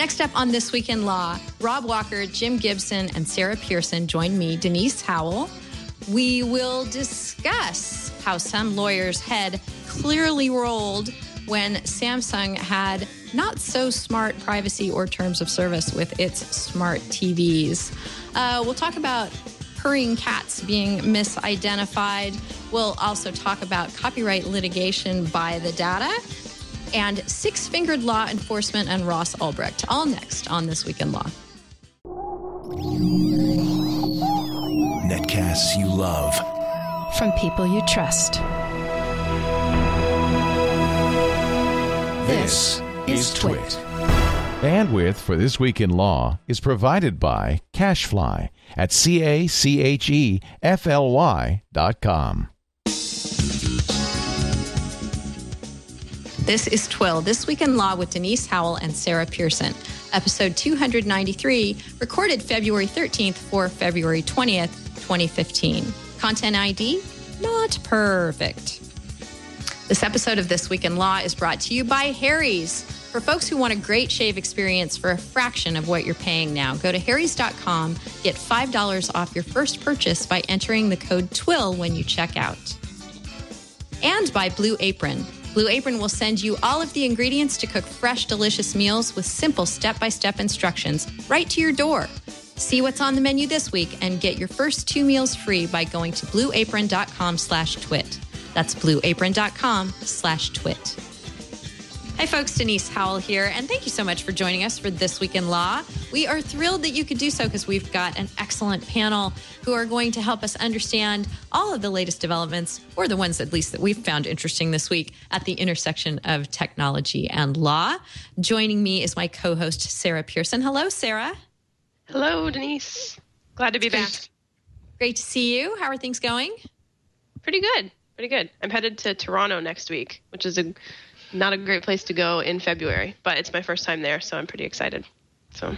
Next up on This Week in Law, Rob Walker, Jim Gibson, and Sarah Pearson join me, Denise Howell. We will discuss how some lawyers' head clearly rolled when Samsung had not so smart privacy or terms of service with its smart TVs. We'll talk about purring cats being misidentified. We'll also talk about copyright litigation by the data and six-fingered law enforcement and Ross Ulbricht. All next on This Week in Law. Netcasts you love. From people you trust. This is Twit. Bandwidth for This Week in Law is provided by CacheFly at CacheFly.com. This is Twill, This Week in Law with Denise Howell and Sarah Pearson. Episode 293, recorded February 13th for February 20th, 2015. Content ID, not perfect. This episode of This Week in Law is brought to you by Harry's. For folks who want a great shave experience for a fraction of what you're paying now, go to harrys.com, get $5 off your first purchase by entering the code TWILL when you check out. And by Blue Apron. Blue Apron will send you all of the ingredients to cook fresh, delicious meals with simple step-by-step instructions right to your door. See what's on the menu this week and get your first 2 meals free by going to blueapron.com/twit. That's blueapron.com/twit. Hi, folks. Denise Howell here, and thank you so much for joining us for This Week in Law. We are thrilled that you could do so because we've got an excellent panel who are going to help us understand all of the latest developments, or the ones at least that we've found interesting this week, at the intersection of technology and law. Joining me is my co-host, Sarah Pearson. Hello, Sarah. Hello, Denise. Glad to be back. Great to see you. How are things going? Pretty good. I'm headed to Toronto next week, which is not a great place to go in February, but it's my first time there, so I'm pretty excited. So,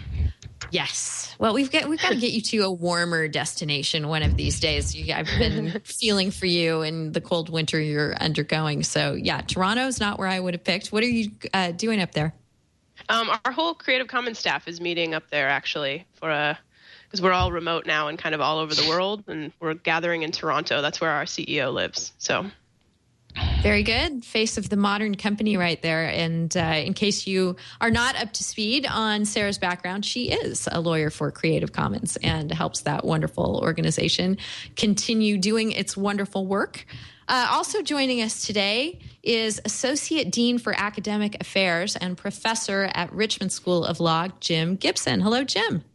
yes. Well, we've got to get you to a warmer destination one of these days. I've been feeling for you in the cold winter you're undergoing. So, yeah, Toronto's not where I would have picked. What are you doing up there? Our whole Creative Commons staff is meeting up there, actually, because we're all remote now and kind of all over the world, and we're gathering in Toronto. That's where our CEO lives. So. Very good. Face of the modern company right there. And in case you are not up to speed on Sarah's background, she is a lawyer for Creative Commons and helps that wonderful organization continue doing its wonderful work. Also joining us today is Associate Dean for Academic Affairs and Professor at Richmond School of Law, Jim Gibson. Hello, Jim.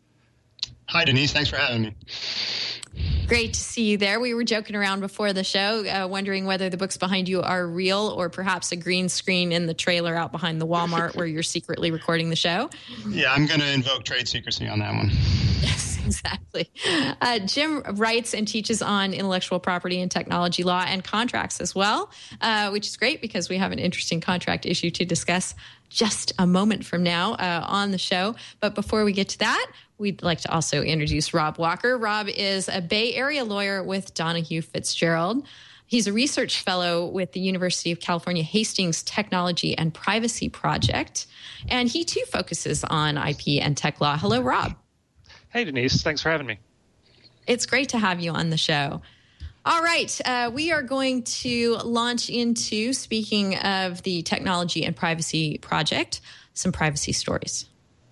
Hi, Denise. Thanks for having me. Great to see you there. We were joking around before the show, wondering whether the books behind you are real or perhaps a green screen in the trailer out behind the Walmart where you're secretly recording the show. Yeah, I'm going to invoke trade secrecy on that one. Yes, exactly. Jim writes and teaches on intellectual property and technology law and contracts as well, which is great because we have an interesting contract issue to discuss just a moment from now on the show. But before we get to that, we'd like to also introduce Rob Walker. Rob is a Bay Area lawyer with Donahue Fitzgerald. He's a research fellow with the University of California Hastings Technology and Privacy Project. And he too focuses on IP and tech law. Hello, Rob. Hey, Denise. Thanks for having me. It's great to have you on the show. All right. We are going to launch into, speaking of the Technology and Privacy Project, some privacy stories.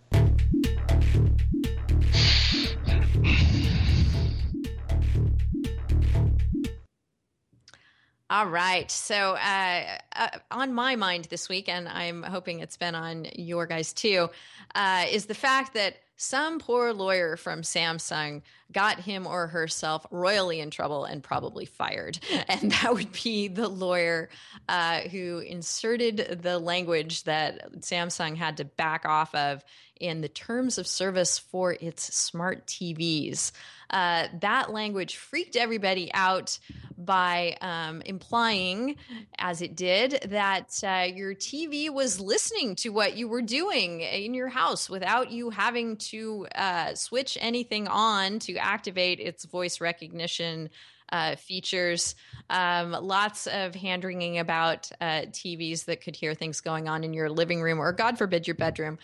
All right. So on my mind this week, and I'm hoping it's been on your guys too, is the fact that some poor lawyer from Samsung got him or herself royally in trouble and probably fired. And that would be the lawyer who inserted the language that Samsung had to back off of in the terms of service for its smart TVs. That language freaked everybody out by implying, as it did, that your TV was listening to what you were doing in your house without you having to switch anything on to activate its voice recognition features. Lots of hand-wringing about TVs that could hear things going on in your living room or, God forbid, your bedroom.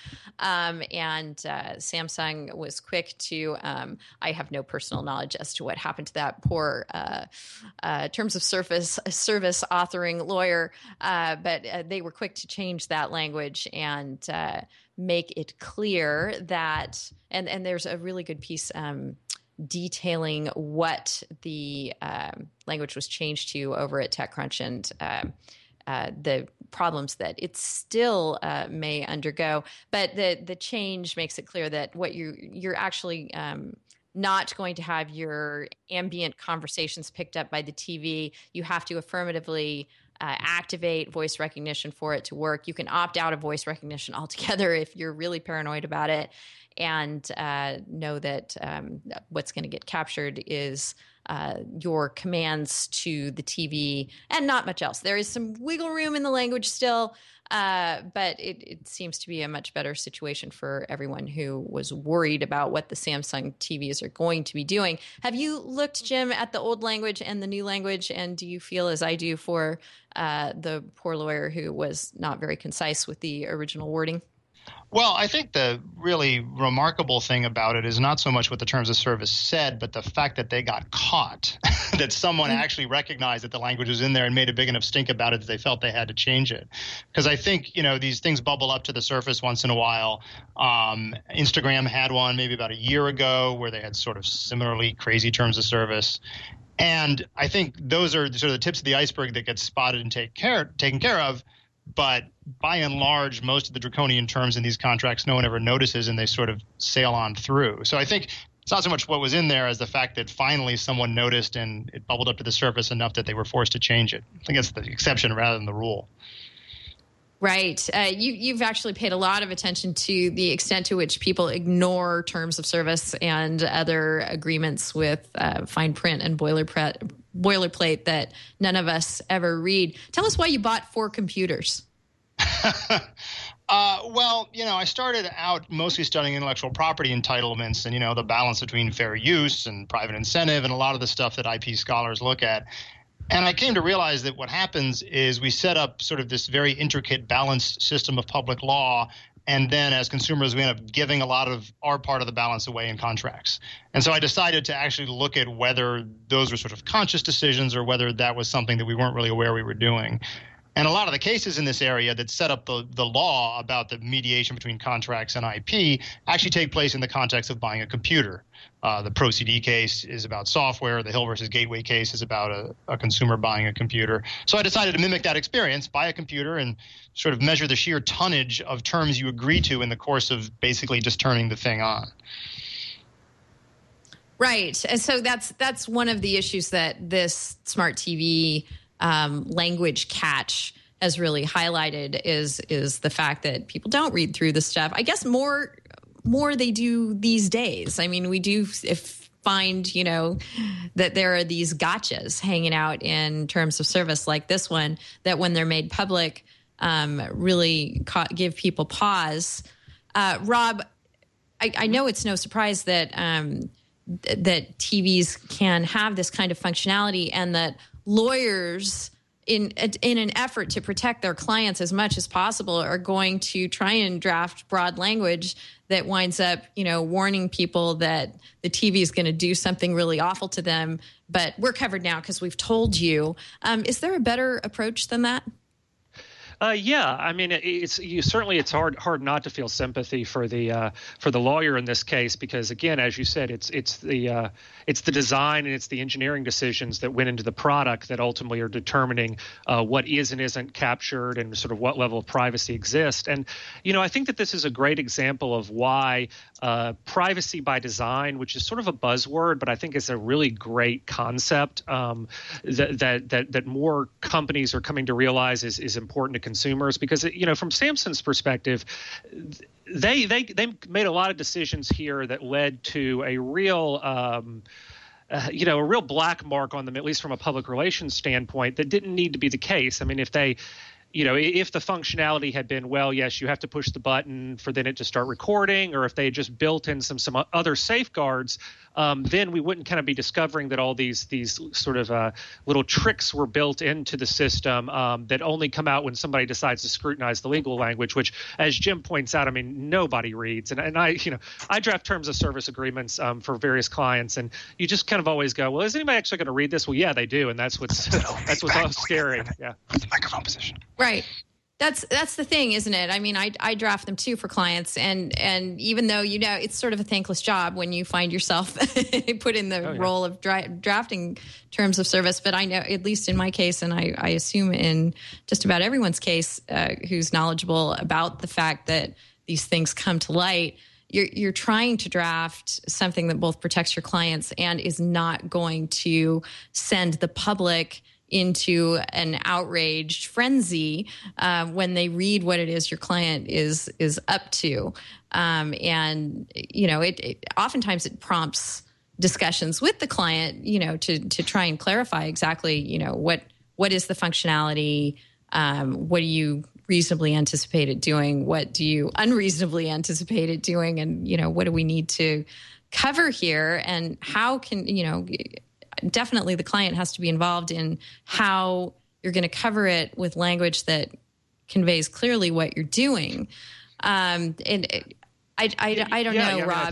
And Samsung was quick to, I have no personal knowledge as to what happened to that poor terms of service authoring lawyer, but they were quick to change that language and make it clear that, and there's a really good piece detailing what the language was changed to over at TechCrunch and the problems that it still may undergo. But the change makes it clear that what you're actually not going to have your ambient conversations picked up by the TV. You have to affirmatively activate voice recognition for it to work. You can opt out of voice recognition altogether if you're really paranoid about it, and know that what's going to get captured is your commands to the TV and not much else. There is some wiggle room in the language still, but it seems to be a much better situation for everyone who was worried about what the Samsung TVs are going to be doing. Have you looked, Jim, at the old language and the new language, and do you feel as I do for the poor lawyer who was not very concise with the original wording? Well, I think the really remarkable thing about it is not so much what the terms of service said, but the fact that they got caught, that someone actually recognized that the language was in there and made a big enough stink about it that they felt they had to change it. Because I think, these things bubble up to the surface once in a while. Instagram had one maybe about a year ago where they had sort of similarly crazy terms of service. And I think those are sort of the tips of the iceberg that get spotted and taken care of. But by and large, most of the draconian terms in these contracts no one ever notices, and they sort of sail on through. So I think it's not so much what was in there as the fact that finally someone noticed and it bubbled up to the surface enough that they were forced to change it. I think that's the exception rather than the rule. Right. You've actually paid a lot of attention to the extent to which people ignore terms of service and other agreements with fine print and boilerplate that none of us ever read. Tell us why you bought 4 computers. Well, I started out mostly studying intellectual property entitlements and, the balance between fair use and private incentive and a lot of the stuff that IP scholars look at. And I came to realize that what happens is we set up sort of this very intricate balanced system of public law. And then as consumers, we end up giving a lot of our part of the balance away in contracts. And so I decided to actually look at whether those were sort of conscious decisions or whether that was something that we weren't really aware we were doing. And a lot of the cases in this area that set up the law about the mediation between contracts and IP actually take place in the context of buying a computer. The ProCD case is about software. The Hill versus Gateway case is about a consumer buying a computer. So I decided to mimic that experience, buy a computer, and sort of measure the sheer tonnage of terms you agree to in the course of basically just turning the thing on. Right. And so that's one of the issues that this smart TV language catch has really highlighted is the fact that people don't read through the stuff. I guess more they do these days. I mean, we do find, that there are these gotchas hanging out in terms of service like this one that when they're made public really give people pause. Rob, I know it's no surprise that that TVs can have this kind of functionality and that lawyers in an effort to protect their clients as much as possible are going to try and draft broad language that winds up, warning people that the TV is going to do something really awful to them, but we're covered now because we've told you. Is there a better approach than that? Yeah, I mean, it's hard not to feel sympathy for the lawyer in this case because, again, as you said, it's the design and it's the engineering decisions that went into the product that ultimately are determining what is and isn't captured and sort of what level of privacy exists. And I think that this is a great example of why privacy by design, which is sort of a buzzword, but I think it's a really great concept that more companies are coming to realize is important to consumers because from Samsung's perspective, they made a lot of decisions here that led to a real a real black mark on them, at least from a public relations standpoint, that didn't need to be the case. I mean, if they if the functionality had been, well, yes, you have to push the button for then it to start recording, or if they just built in some other safeguards, then we wouldn't kind of be discovering that all these sort of little tricks were built into the system that only come out when somebody decides to scrutinize the legal language, which, as Jim points out, I mean, nobody reads. And I draft terms of service agreements for various clients, and you just kind of always go, well, is anybody actually going to read this? Well, yeah, they do, and that's what's all scary. Yeah, microphone position. Right. That's the thing, isn't it? I mean, I draft them too for clients, and even though it's sort of a thankless job when you find yourself put in the role of drafting terms of service. But I know, at least in my case, and I assume in just about everyone's case who's knowledgeable about the fact that these things come to light, you're trying to draft something that both protects your clients and is not going to send the public into an outraged frenzy when they read what it is your client is up to, and it oftentimes it prompts discussions with the client, to try and clarify exactly, what is the functionality, what do you reasonably anticipate it doing, what do you unreasonably anticipate it doing, and what do we need to cover here, and how can definitely the client has to be involved in how you're going to cover it with language that conveys clearly what you're doing. And I don't know, Rob.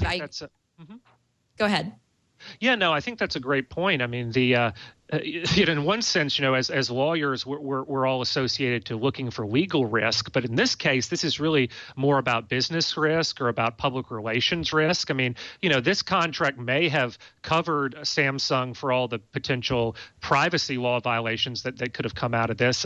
Go ahead. Yeah, no, I think that's a great point. I mean, in one sense, as lawyers, we're all associated to looking for legal risk. But in this case, this is really more about business risk or about public relations risk. I mean, this contract may have covered Samsung for all the potential privacy law violations that could have come out of this.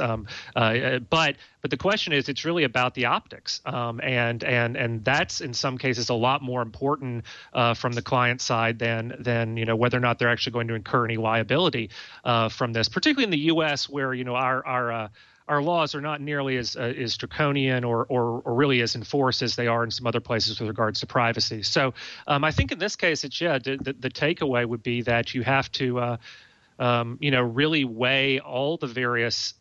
But the question is, it's really about the optics. And that's in some cases a lot more important from the client side than whether or not they're actually going to incur any liability from this, particularly in the U.S., where our laws are not nearly as draconian or really as enforced as they are in some other places with regards to privacy. So I think in this case, the takeaway would be that you have to really weigh all the various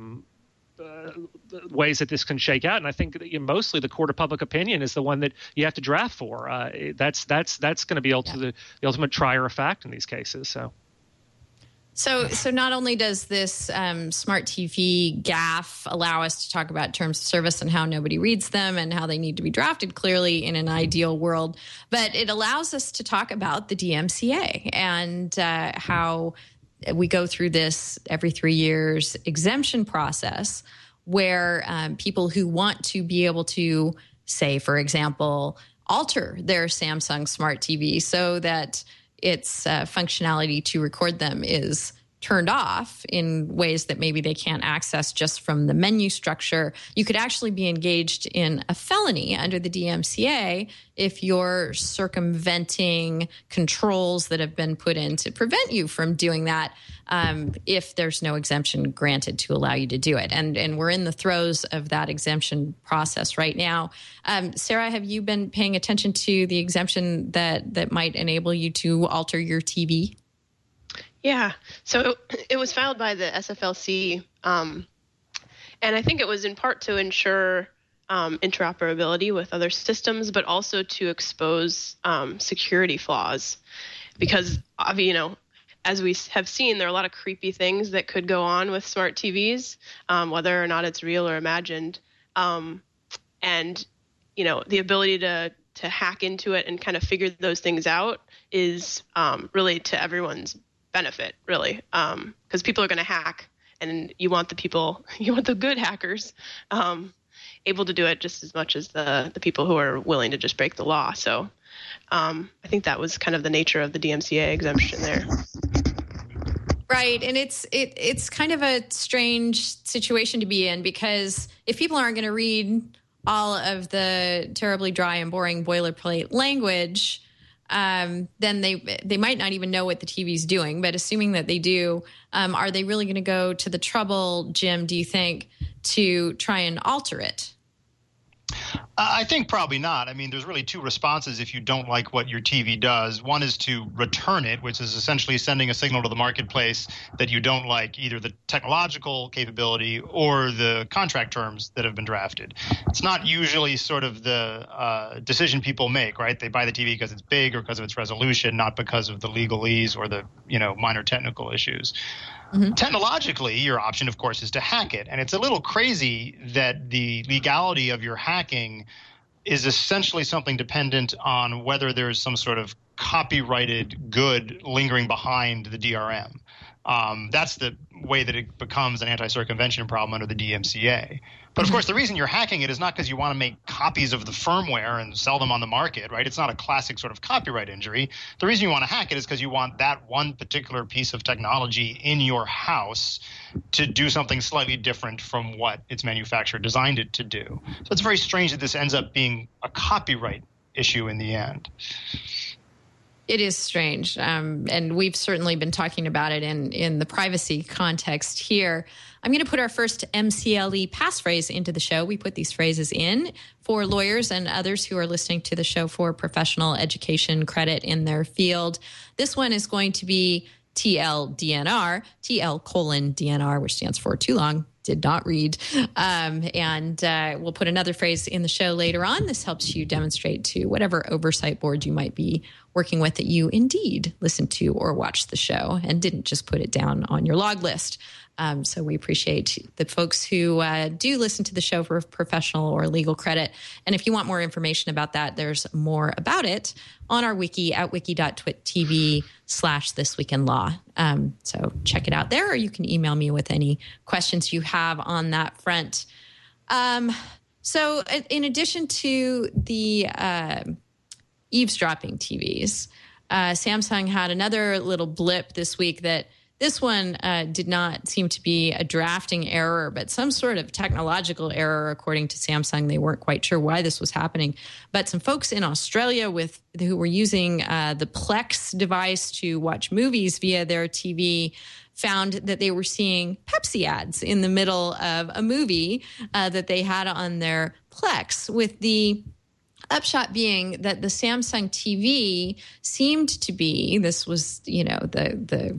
ways that this can shake out, and I think that mostly the court of public opinion is the one that you have to draft for. That's going to be the ultimate trier of fact in these cases. So not only does this smart TV gaffe allow us to talk about terms of service and how nobody reads them and how they need to be drafted clearly in an ideal world, but it allows us to talk about the DMCA and how we go through this every 3 years exemption process where people who want to be able to, say, for example, alter their Samsung Smart TV so that its functionality to record them is turned off in ways that maybe they can't access just from the menu structure. You could actually be engaged in a felony under the DMCA if you're circumventing controls that have been put in to prevent you from doing that, if there's no exemption granted to allow you to do it. And we're in the throes of that exemption process right now. Sarah, have you been paying attention to the exemption that might enable you to alter your TV? Yeah, so it was filed by the SFLC, and I think it was in part to ensure interoperability with other systems, but also to expose security flaws, because as we have seen, there are a lot of creepy things that could go on with smart TVs, whether or not it's real or imagined, and the ability to hack into it and kind of figure those things out is really to everyone's benefit, really, because people are going to hack, and you want the good hackers able to do it just as much as the people who are willing to just break the law. So I think that was kind of the nature of the DMCA exemption there. Right, and it's kind of a strange situation to be in, because if people aren't going to read all of the terribly dry and boring boilerplate language, then they might not even know what the TV's doing. But assuming that they do, are they really going to go to the trouble, Jim, do you think, to try and alter it? I think probably not. I mean, there's really two responses if you don't like what your TV does. One is to return it, which is essentially sending a signal to the marketplace that you don't like either the technological capability or the contract terms that have been drafted. It's not usually sort of the decision people make, right? They buy the TV because it's big or because of its resolution, not because of the legalese or the, minor technical issues. Mm-hmm. Technologically, your option, of course, is to hack it. And it's a little crazy that the legality of your hacking is essentially something dependent on whether there's some sort of copyrighted good lingering behind the DRM. That's the way that it becomes an anti-circumvention problem under the DMCA. But of course, the reason you're hacking it is not because you want to make copies of the firmware and sell them on the market, right? It's not a classic sort of copyright injury. The reason you want to hack it is because you want that one particular piece of technology in your house to do something slightly different from what its manufacturer designed it to do. So it's very strange that this ends up being a copyright issue in the end. It is strange, and we've certainly been talking about it in the privacy context here. I'm going to put our first MCLE passphrase into the show. We put these phrases in for lawyers and others who are listening to the show for professional education credit in their field. This one is going to be TLDNR, TL:DNR, which stands for too long. Did not read. And we'll put another phrase in the show later on. This helps you demonstrate to whatever oversight board you might be working with that you indeed listened to or watched the show and didn't just put it down on your log list. So we appreciate the folks who do listen to the show for professional or legal credit. And if you want more information about that, there's more about it on our wiki at wiki.twit.tv/thisweekinlaw. So check it out there, or you can email me with any questions you have on that front. So in addition to the eavesdropping TVs, Samsung had another little blip this week that this one did not seem to be a drafting error, but some sort of technological error, according to Samsung. They weren't quite sure why this was happening. But some folks in Australia who were using the Plex device to watch movies via their TV found that they were seeing Pepsi ads in the middle of a movie that they had on their Plex, with the upshot being that the Samsung TV seemed to be, this was, the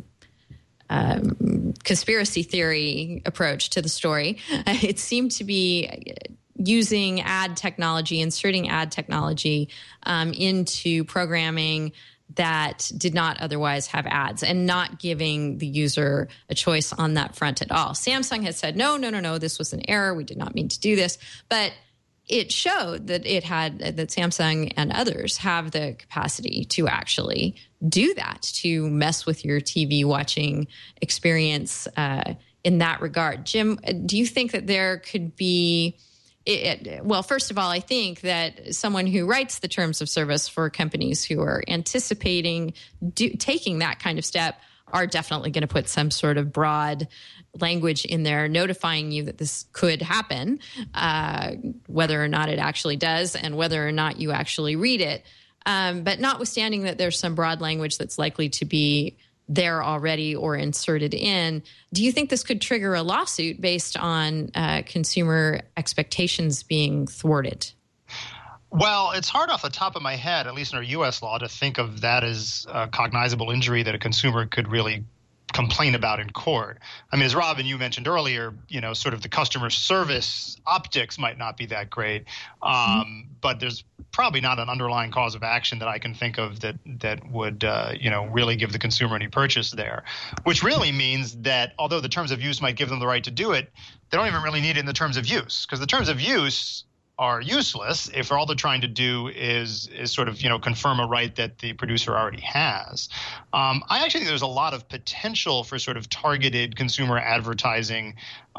conspiracy theory approach to the story. It seemed to be using ad technology, inserting ad technology into programming that did not otherwise have ads, and not giving the user a choice on that front at all. Samsung has said, no, this was an error. We did not mean to do this. But it showed that that Samsung and others have the capacity to actually do that, to mess with your TV watching experience in that regard. Jim, do you think that there could be, well, first of all, I think that someone who writes the terms of service for companies who are anticipating taking that kind of step are definitely going to put some sort of broad language in there notifying you that this could happen, whether or not it actually does and whether or not you actually read it. But notwithstanding that there's some broad language that's likely to be there already or inserted in, do you think this could trigger a lawsuit based on consumer expectations being thwarted? Well, it's hard off the top of my head, at least in our U.S. law, to think of that as a cognizable injury that a consumer could really complain about in court. I mean, as Robin, you mentioned earlier, sort of the customer service optics might not be that great, but there's probably not an underlying cause of action that I can think of that would, really give the consumer any purchase there, which really means that although the terms of use might give them the right to do it, they don't even really need it in the terms of use, because the terms of use are useless if all they're trying to do is sort of, confirm a right that the producer already has. I actually think there's a lot of potential for sort of targeted consumer advertising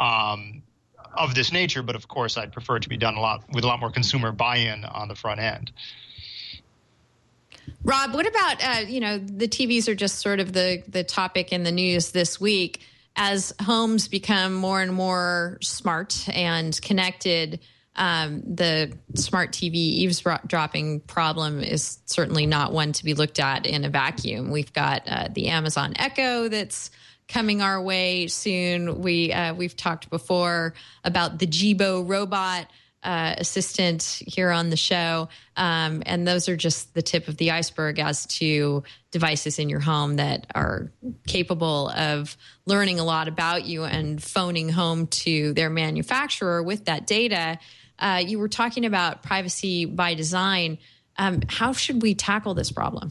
of this nature, but of course I'd prefer it to be done with a lot more consumer buy-in on the front end. Rob, what about, the TVs are just sort of the topic in the news this week. As homes become more and more smart and connected, the smart TV eavesdropping problem is certainly not one to be looked at in a vacuum. We've got the Amazon Echo that's coming our way soon. We've talked before about the Jibo robot assistant here on the show. And those are just the tip of the iceberg as to devices in your home that are capable of learning a lot about you and phoning home to their manufacturer with that data. You were talking about privacy by design. How should we tackle this problem?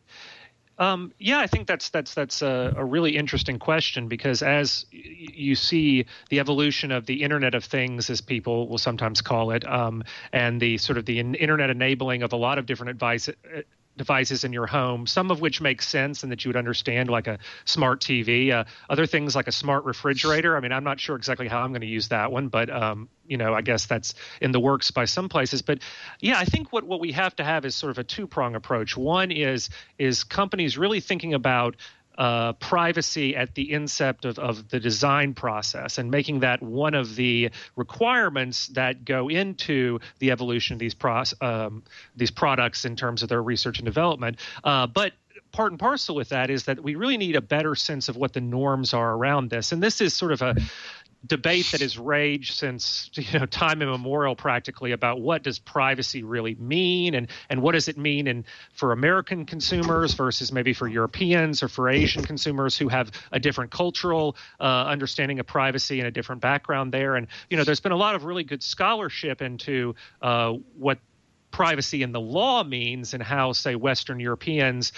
I think that's a really interesting question, because as you see the evolution of the Internet of Things, as people will sometimes call it, and the sort of the Internet enabling of a lot of different devices in your home, some of which make sense and that you would understand, like a smart TV, other things like a smart refrigerator. I mean, I'm not sure exactly how I'm going to use that one, but I guess that's in the works by some places. But I think what we have to have is sort of a two-prong approach. One is companies really thinking about privacy at the incept of the design process and making that one of the requirements that go into the evolution of these products in terms of their research and development. But part and parcel with that is that we really need a better sense of what the norms are around this. And this is sort of a debate that has raged since time immemorial, practically, about what does privacy really mean, and what does it mean for American consumers versus maybe for Europeans or for Asian consumers who have a different cultural understanding of privacy and a different background there. And there's been a lot of really good scholarship into what privacy in the law means and how, say, Western Europeans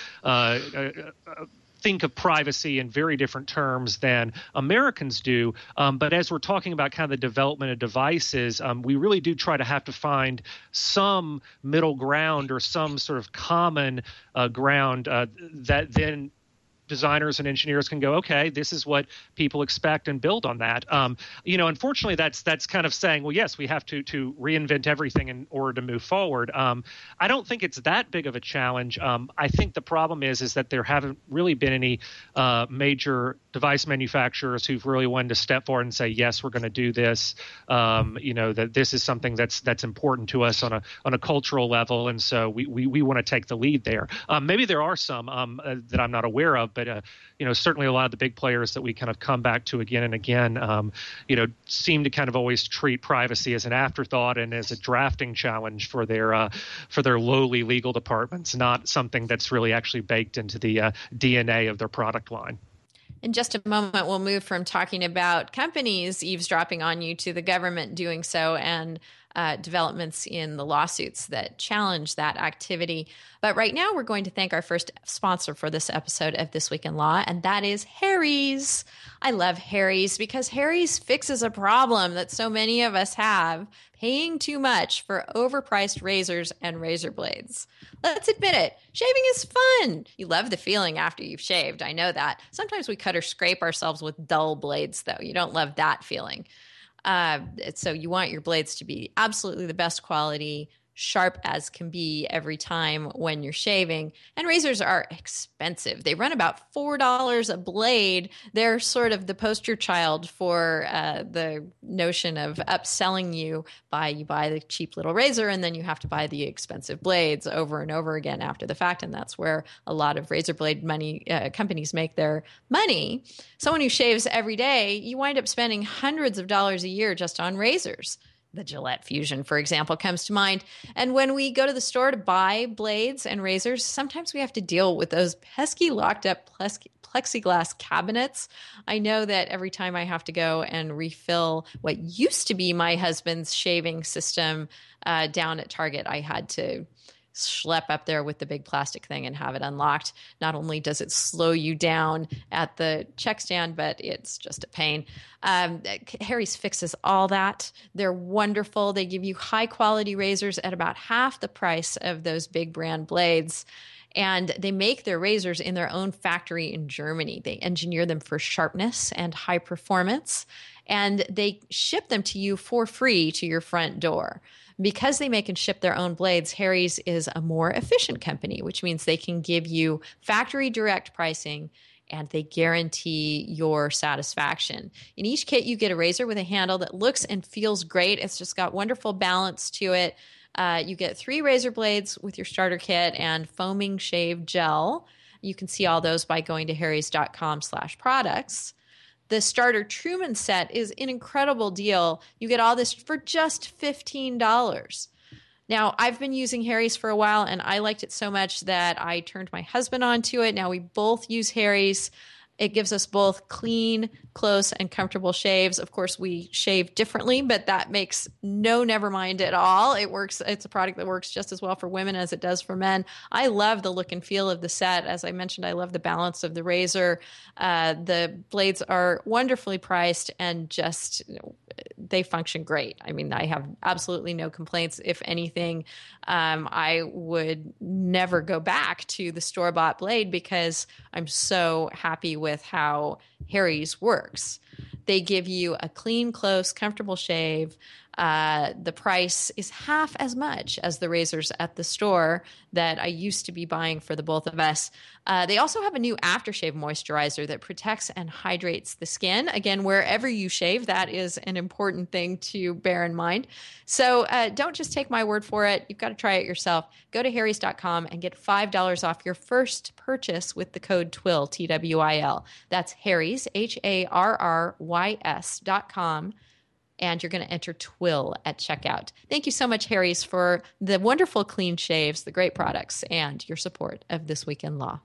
think of privacy in very different terms than Americans do. But as we're talking about kind of the development of devices, we really do try to have to find some middle ground or some sort of common ground that then designers and engineers can go, okay, this is what people expect, and build on that. Unfortunately, that's kind of saying, well, yes, we have to reinvent everything in order to move forward. I don't think it's that big of a challenge. I think the problem is that there haven't really been any major device manufacturers who've really wanted to step forward and say, yes, we're going to do this. That this is something that's important to us on a cultural level, and so we want to take the lead there. Maybe there are some that I'm not aware of, but certainly a lot of the big players that we kind of come back to again and again, seem to kind of always treat privacy as an afterthought and as a drafting challenge for their lowly legal departments, not something that's really actually baked into the DNA of their product line. In just a moment, we'll move from talking about companies eavesdropping on you to the government doing so, and developments in the lawsuits that challenge that activity. But right now, we're going to thank our first sponsor for this episode of This Week in Law, and that is Harry's. I love Harry's because Harry's fixes a problem that so many of us have, paying too much for overpriced razors and razor blades. Let's admit it, shaving is fun. You love the feeling after you've shaved. I know that. Sometimes we cut or scrape ourselves with dull blades, though. You don't love that feeling. So you want your blades to be absolutely the best quality, sharp as can be every time when you're shaving. And razors are expensive. They run about $4 a blade. They're sort of the poster child for the notion of upselling you buy the cheap little razor and then you have to buy the expensive blades over and over again after the fact. And that's where a lot of razor blade companies make their money. Someone who shaves every day, you wind up spending hundreds of dollars a year just on razors. The Gillette Fusion, for example, comes to mind. And when we go to the store to buy blades and razors, sometimes we have to deal with those pesky locked up plexiglass cabinets. I know that every time I have to go and refill what used to be my husband's shaving system down at Target, I had to schlep up there with the big plastic thing and have it unlocked. Not only does it slow you down at the check stand, but it's just a pain. Harry's fixes all that. They're wonderful. They give you high quality razors at about half the price of those big brand blades. And they make their razors in their own factory in Germany. They engineer them for sharpness and high performance, and they ship them to you for free to your front door. Because they make and ship their own blades, Harry's is a more efficient company, which means they can give you factory direct pricing and they guarantee your satisfaction. In each kit, you get a razor with a handle that looks and feels great. It's just got wonderful balance to it. You get 3 razor blades with your starter kit and foaming shave gel. You can see all those by going to harrys.com/products. The starter Truman set is an incredible deal. You get all this for just $15. Now, I've been using Harry's for a while, and I liked it so much that I turned my husband onto it. Now we both use Harry's. It gives us both clean, close, and comfortable shaves. Of course, we shave differently, but that makes no never mind at all. It works. It's a product that works just as well for women as it does for men. I love the look and feel of the set. As I mentioned, I love the balance of the razor. The blades are wonderfully priced and just they function great. I mean, I have absolutely no complaints. If anything, I would never go back to the store-bought blade because I'm so happy with how Harry's works. They give you a clean, close, comfortable shave. The price is half as much as the razors at the store that I used to be buying for the both of us. They also have a new aftershave moisturizer that protects and hydrates the skin. Again, wherever you shave, that is an important thing to bear in mind. So don't just take my word for it. You've got to try it yourself. Go to harrys.com and get $5 off your first purchase with the code TWIL, TWIL. That's Harrys, HARRYS.com. And you're going to enter TWIL at checkout. Thank you so much, Harry's, for the wonderful clean shaves, the great products, and your support of This Week in Law.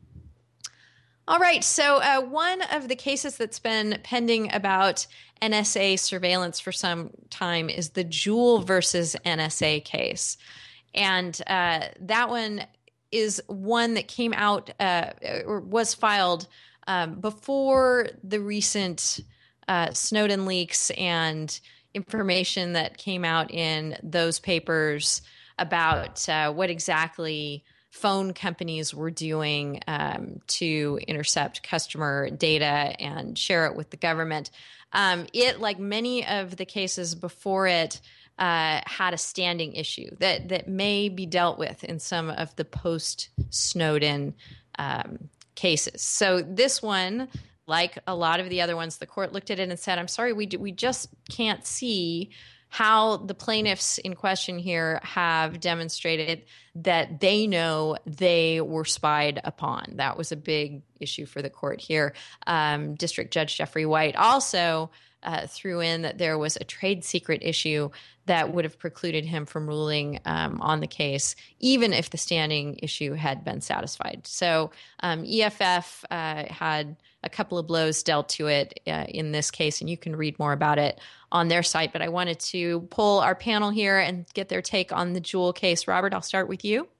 All right, so one of the cases that's been pending about NSA surveillance for some time is the Juul versus NSA case. And that one is one that came out or was filed before the recent Snowden leaks and information that came out in those papers about what exactly phone companies were doing to intercept customer data and share it with the government. It, like many of the cases before it, had a standing issue that may be dealt with in some of the post-Snowden cases. So this one, like a lot of the other ones, the court looked at it and said, I'm sorry, we just can't see how the plaintiffs in question here have demonstrated that they know they were spied upon. That was a big issue for the court here. District Judge Jeffrey White also threw in that there was a trade secret issue that would have precluded him from ruling on the case, even if the standing issue had been satisfied. So EFF had a couple of blows dealt to it in this case, and you can read more about it on their site. But I wanted to pull our panel here and get their take on the Juul case. Robert, I'll start with you.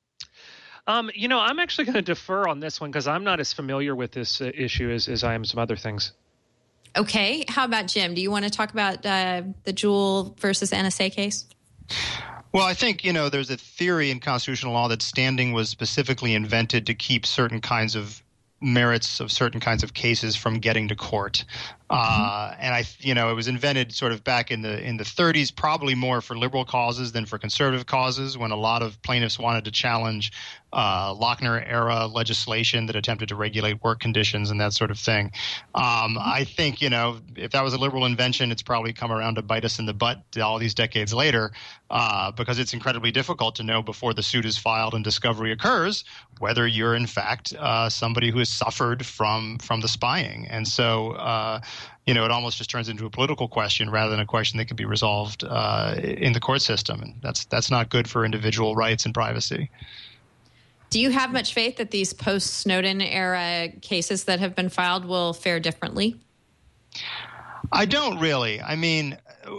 I'm actually going to defer on this one because I'm not as familiar with this issue as I am some other things. Okay. How about Jim? Do you want to talk about the Juul versus NSA case? Well, I think, there's a theory in constitutional law that standing was specifically invented to keep certain kinds of merits of certain kinds of cases from getting to court. And it was invented sort of back in the 30s, probably more for liberal causes than for conservative causes, when a lot of plaintiffs wanted to challenge Lochner era legislation that attempted to regulate work conditions and that sort of thing. I think, if that was a liberal invention, it's probably come around to bite us in the butt all these decades later, because it's incredibly difficult to know before the suit is filed and discovery occurs whether you're in fact somebody who has suffered from the spying. And so it almost just turns into a political question rather than a question that can be resolved in the court system. And that's not good for individual rights and privacy. Do you have much faith that these post-Snowden era cases that have been filed will fare differently? I don't really. I mean,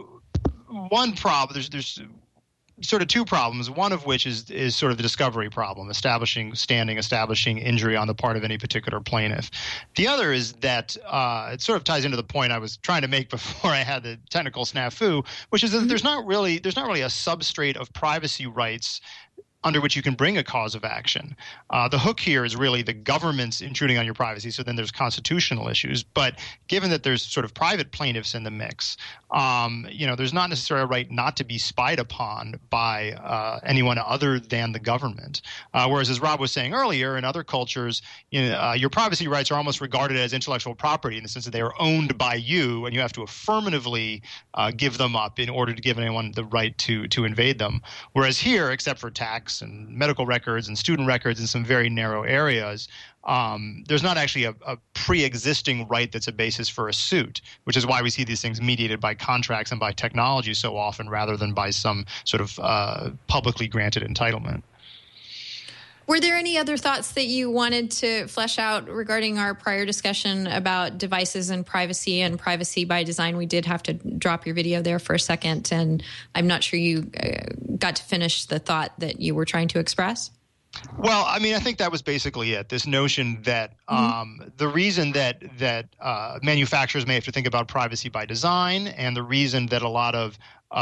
one problem, there's sort of two problems, one of which is sort of the discovery problem, establishing injury on the part of any particular plaintiff. The other is that it sort of ties into the point I was trying to make before I had the technical snafu, which is that there's not really a substrate of privacy rights under which you can bring a cause of action. The hook here is really the government's intruding on your privacy, so then there's constitutional issues. But given that there's sort of private plaintiffs in the mix, there's not necessarily a right not to be spied upon by anyone other than the government. Whereas, as Rob was saying earlier, in other cultures, your privacy rights are almost regarded as intellectual property in the sense that they are owned by you, and you have to affirmatively give them up in order to give anyone the right to invade them. Whereas here, except for tax contracts and medical records and student records in some very narrow areas, there's not actually a pre-existing right that's a basis for a suit, which is why we see these things mediated by contracts and by technology so often rather than by some sort of publicly granted entitlement. Were there any other thoughts that you wanted to flesh out regarding our prior discussion about devices and privacy by design? We did have to drop your video there for a second, and I'm not sure you got to finish the thought that you were trying to express. Well, I mean, I think that was basically it. This notion that the reason that manufacturers may have to think about privacy by design, and the reason that a lot of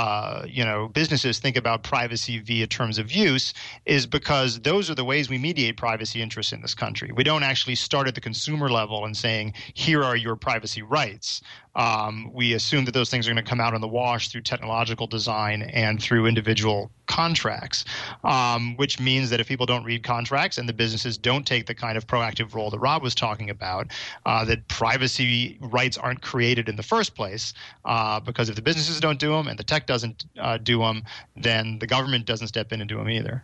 businesses think about privacy via terms of use is because those are the ways we mediate privacy interests in this country. We don't actually start at the consumer level and saying, here are your privacy rights. We assume that those things are going to come out in the wash through technological design and through individual contracts, which means that if people don't read contracts and the businesses don't take the kind of proactive role that Rob was talking about, that privacy rights aren't created in the first place, because if the businesses don't do them and the tech doesn't do them, then the government doesn't step in and do them either.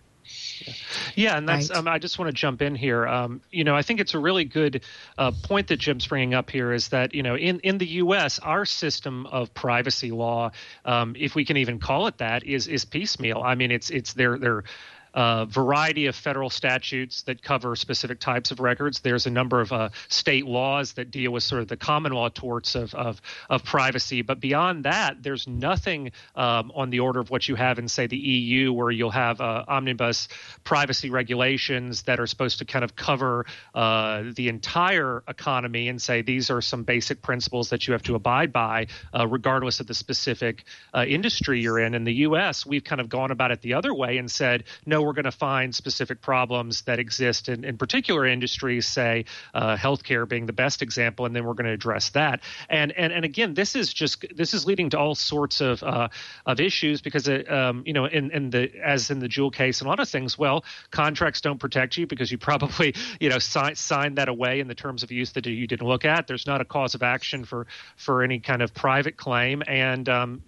Yeah, and that's. Right. I just want to jump in here. I think it's a really good point that Jim's bringing up here is that in the U.S. our system of privacy law, if we can even call it that, is piecemeal. I mean, it's their variety of federal statutes that cover specific types of records. There's a number of state laws that deal with sort of the common law torts of privacy. But beyond that, there's nothing on the order of what you have in, say, the EU, where you'll have omnibus privacy regulations that are supposed to kind of cover the entire economy and say these are some basic principles that you have to abide by, regardless of the specific industry you're in. In the U.S., we've kind of gone about it the other way and said, no, we're going to find specific problems that exist in particular industries, say healthcare being the best example, and then we're going to address that. And again, this is leading to all sorts of issues because as in the Juul case and a lot of things, well, contracts don't protect you because you probably signed that away in the terms of use that you didn't look at. There's not a cause of action for any kind of private claim, and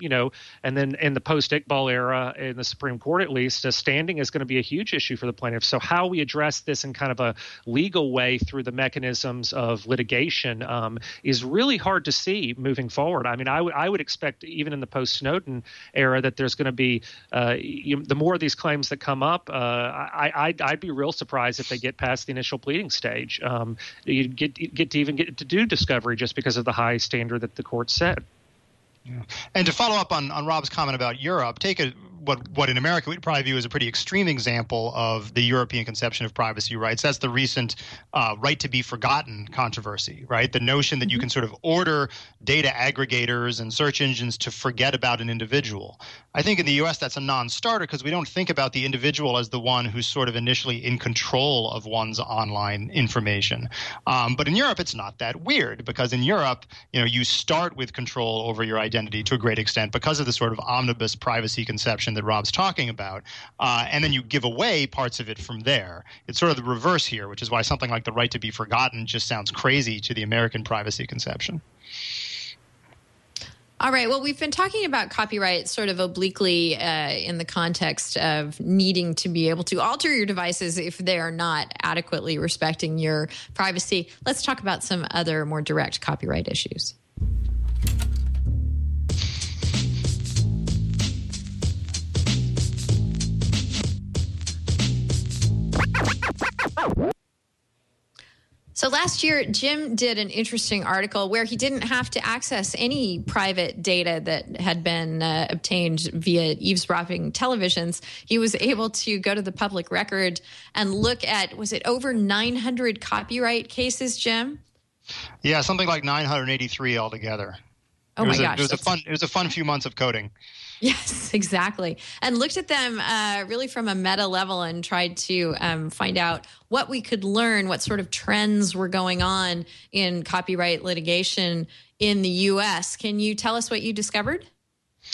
then in the post-Iqbal era in the Supreme Court, at least, standing is going to be a huge issue for the plaintiffs. So how we address this in kind of a legal way through the mechanisms of litigation is really hard to see moving forward. I mean, I would expect even in the post-Snowden era that there's going to be the more of these claims that come up, I'd be real surprised if they get past the initial pleading stage. You get to do discovery just because of the high standard that the court set. Yeah. And to follow up on Rob's comment about Europe, take what in America we'd probably view as a pretty extreme example of the European conception of privacy rights. That's the recent right to be forgotten controversy, right? The notion that you can sort of order data aggregators and search engines to forget about an individual. I think in the U.S. that's a non-starter because we don't think about the individual as the one who's sort of initially in control of one's online information. But in Europe, it's not that weird because in Europe, you start with control over your identity to a great extent because of the sort of omnibus privacy conception that Rob's talking about, and then you give away parts of it from there. It's sort of the reverse here, which is why something like the right to be forgotten just sounds crazy to the American privacy conception. All right. Well, we've been talking about copyright sort of obliquely in the context of needing to be able to alter your devices if they are not adequately respecting your privacy. Let's talk about some other more direct copyright issues. So last year, Jim did an interesting article where he didn't have to access any private data that had been obtained via eavesdropping televisions. He was able to go to the public record and look at, was it over 900 copyright cases, Jim? Yeah, something like 983 altogether. Oh my gosh. It was a fun few months of coding. Yes, exactly. And looked at them really from a meta level and tried to find out what we could learn, what sort of trends were going on in copyright litigation in the U.S. Can you tell us what you discovered?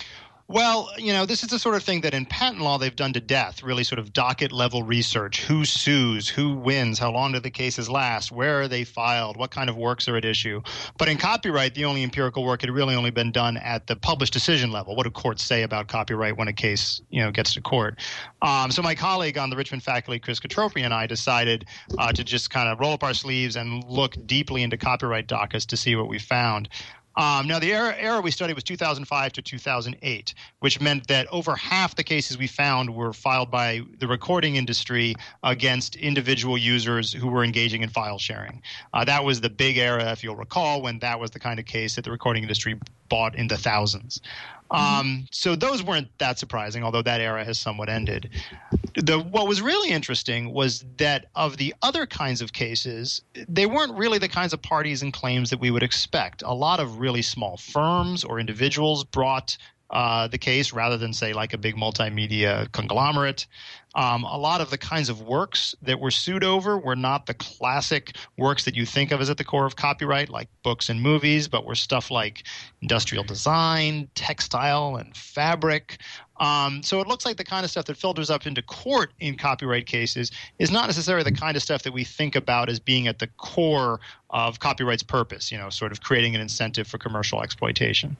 Well, this is the sort of thing that in patent law they've done to death, really sort of docket level research. Who sues? Who wins? How long do the cases last? Where are they filed? What kind of works are at issue? But in copyright, the only empirical work had really only been done at the published decision level. What do courts say about copyright when a case, gets to court? So my colleague on the Richmond faculty, Chris Katropri, and I decided to just kind of roll up our sleeves and look deeply into copyright dockets to see what we found. Now, the era we studied was 2005 to 2008, which meant that over half the cases we found were filed by the recording industry against individual users who were engaging in file sharing. That was the big era, if you'll recall, when that was the kind of case that the recording industry bought in the thousands. So those weren't that surprising, although that era has somewhat ended. What was really interesting was that of the other kinds of cases, they weren't really the kinds of parties and claims that we would expect. A lot of really small firms or individuals brought the case rather than, say, like a big multimedia conglomerate. A lot of the kinds of works that were sued over were not the classic works that you think of as at the core of copyright, like books and movies, but were stuff like industrial design, textile, and fabric. So it looks like the kind of stuff that filters up into court in copyright cases is not necessarily the kind of stuff that we think about as being at the core of copyright's purpose, sort of creating an incentive for commercial exploitation.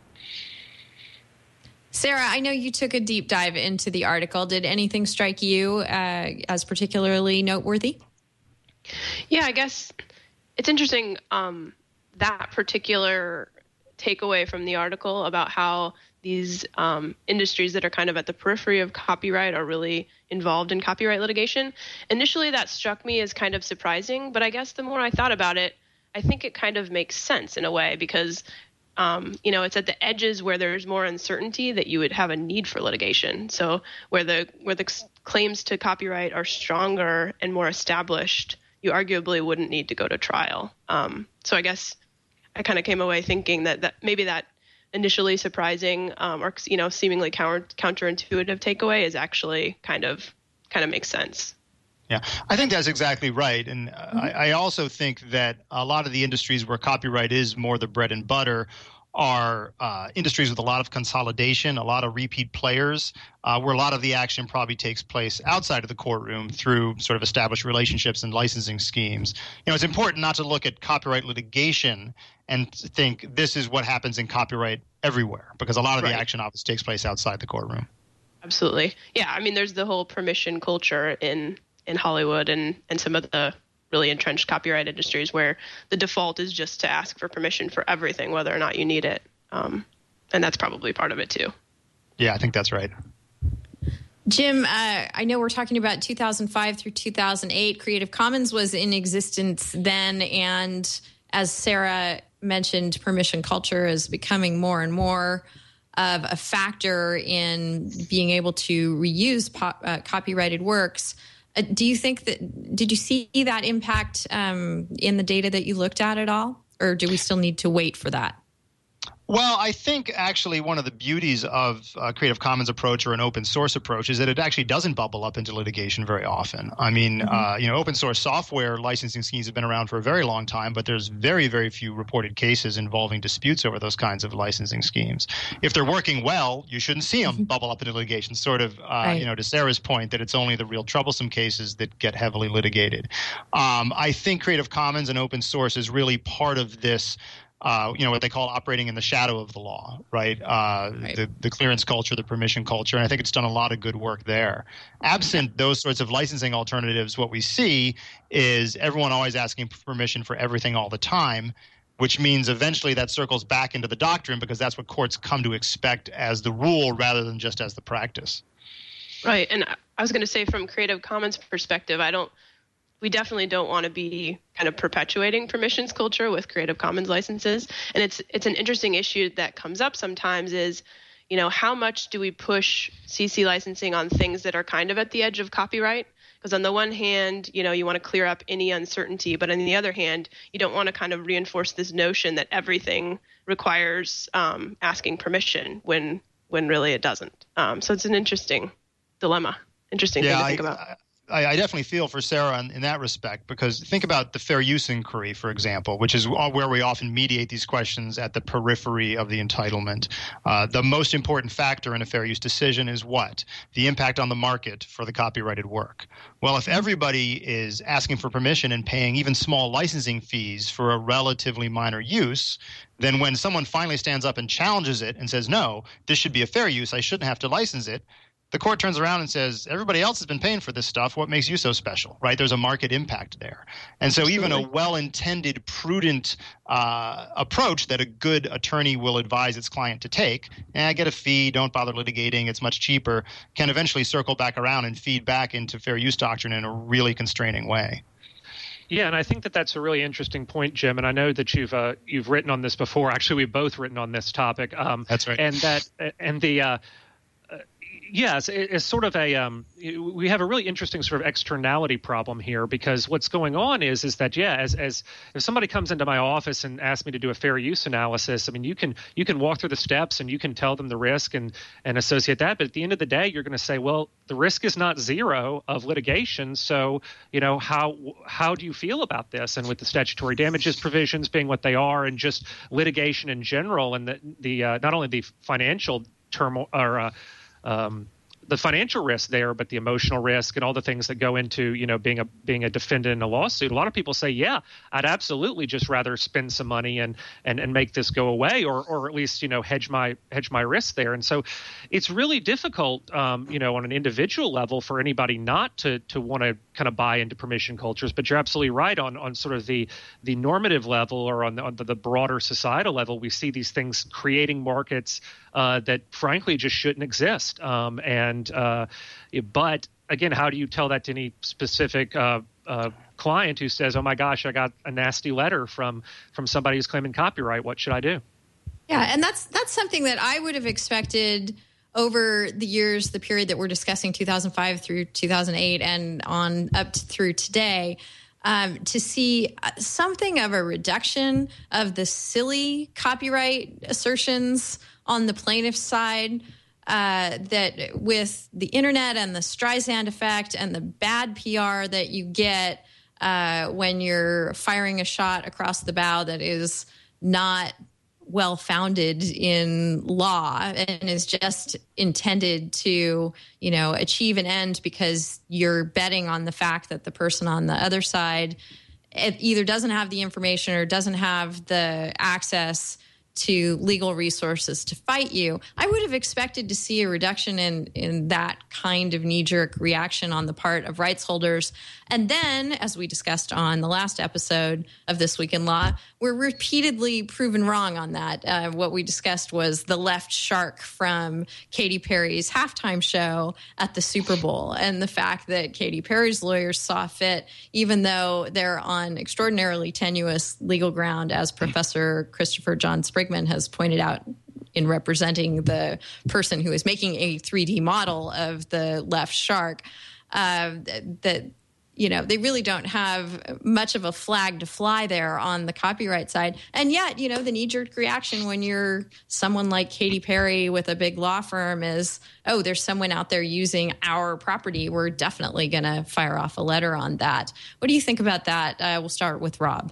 Sarah, I know you took a deep dive into the article. Did anything strike you as particularly noteworthy? Yeah, I guess it's interesting that particular takeaway from the article about how these industries that are kind of at the periphery of copyright are really involved in copyright litigation. Initially, that struck me as kind of surprising, but I guess the more I thought about it, I think it kind of makes sense in a way because it's at the edges where there's more uncertainty that you would have a need for litigation. So where the claims to copyright are stronger and more established, you arguably wouldn't need to go to trial. So I guess I kind of came away thinking that maybe that initially surprising or seemingly counterintuitive takeaway is actually kind of makes sense. Yeah, I think that's exactly right. And I also think that a lot of the industries where copyright is more the bread and butter are industries with a lot of consolidation, a lot of repeat players, where a lot of the action probably takes place outside of the courtroom through sort of established relationships and licensing schemes. It's important not to look at copyright litigation and think this is what happens in copyright everywhere, because a lot of the action obviously takes place outside the courtroom. Absolutely. Yeah, I mean, there's the whole permission culture in Hollywood and some of the really entrenched copyright industries where the default is just to ask for permission for everything, whether or not you need it. And that's probably part of it too. Yeah, I think that's right. Jim, I know we're talking about 2005 through 2008. Creative Commons was in existence then. And as Sarah mentioned, permission culture is becoming more and more of a factor in being able to reuse copyrighted works. Do you think did you see that impact in the data that you looked at all? Or do we still need to wait for that? Well, I think actually one of the beauties of a Creative Commons approach or an open source approach is that it actually doesn't bubble up into litigation very often. I mean, open source software licensing schemes have been around for a very long time, but there's very, very few reported cases involving disputes over those kinds of licensing schemes. If they're working well, you shouldn't see them bubble up into litigation, sort of, to Sarah's point that it's only the real troublesome cases that get heavily litigated. I think Creative Commons and open source is really part of this what they call operating in the shadow of the law, right? The clearance culture, the permission culture, and I think it's done a lot of good work there. Absent those sorts of licensing alternatives, what we see is everyone always asking for permission for everything all the time, which means eventually that circles back into the doctrine because that's what courts come to expect as the rule rather than just as the practice. Right, and I was going to say from Creative Commons perspective, we definitely don't want to be kind of perpetuating permissions culture with Creative Commons licenses. And it's an interesting issue that comes up sometimes is, how much do we push CC licensing on things that are kind of at the edge of copyright? Because on the one hand, you want to clear up any uncertainty, but on the other hand, you don't want to kind of reinforce this notion that everything requires asking permission when really it doesn't. So it's an interesting dilemma, interesting thing to think about. I definitely feel for Sarah in that respect, because think about the fair use inquiry, for example, which is where we often mediate these questions at the periphery of the entitlement. The most important factor in a fair use decision is what? The impact on the market for the copyrighted work. Well, if everybody is asking for permission and paying even small licensing fees for a relatively minor use, then when someone finally stands up and challenges it and says, no, this should be a fair use, I shouldn't have to license it, the court turns around and says, everybody else has been paying for this stuff. What makes you so special, right? There's a market impact there. And so even a well-intended, prudent approach that a good attorney will advise its client to take, get a fee, don't bother litigating, it's much cheaper, can eventually circle back around and feed back into fair use doctrine in a really constraining way. Yeah, and I think that that's a really interesting point, Jim. And I know that you've written on this before. Actually, we've both written on this topic. That's right. Yes, it's sort of we have a really interesting sort of externality problem here, because what's going on is that, as if somebody comes into my office and asks me to do a fair use analysis, I mean, you can walk through the steps and you can tell them the risk and associate that. But at the end of the day, you're going to say, well, the risk is not zero of litigation. So, how do you feel about this? And with the statutory damages provisions being what they are, and just litigation in general, and the not only the financial turmoil or the financial risk there, but the emotional risk and all the things that go into, being a defendant in a lawsuit. A lot of people say, yeah, I'd absolutely just rather spend some money and make this go away, or at least, hedge my risk there. And so it's really difficult, on an individual level for anybody not to want to kind of buy into permission cultures. But you're absolutely right on sort of the normative level, or on the broader societal level. We see these things creating markets that frankly just shouldn't exist. But again, how do you tell that to any specific client who says, "Oh my gosh, I got a nasty letter from somebody who's claiming copyright. What should I do?" Yeah, and that's something that I would have expected over the years, the period that we're discussing, 2005 through 2008, and on up through today. To see something of a reduction of the silly copyright assertions on the plaintiff's side, that with the internet and the Streisand effect and the bad PR that you get when you're firing a shot across the bow that is not well-founded in law and is just intended to, achieve an end because you're betting on the fact that the person on the other side either doesn't have the information or doesn't have the access to legal resources to fight you. I would have expected to see a reduction in that kind of knee-jerk reaction on the part of rights holders. And then, as we discussed on the last episode of This Week in Law, we're repeatedly proven wrong on that. What we discussed was the left shark from Katy Perry's halftime show at the Super Bowl, and the fact that Katy Perry's lawyers saw fit, even though they're on extraordinarily tenuous legal ground, as Professor Christopher John Sprigman has pointed out in representing the person who is making a 3D model of the left shark, that they really don't have much of a flag to fly there on the copyright side. And yet, the knee-jerk reaction when you're someone like Katy Perry with a big law firm is, oh, there's someone out there using our property. We're definitely going to fire off a letter on that. What do you think about that? We'll start with Rob.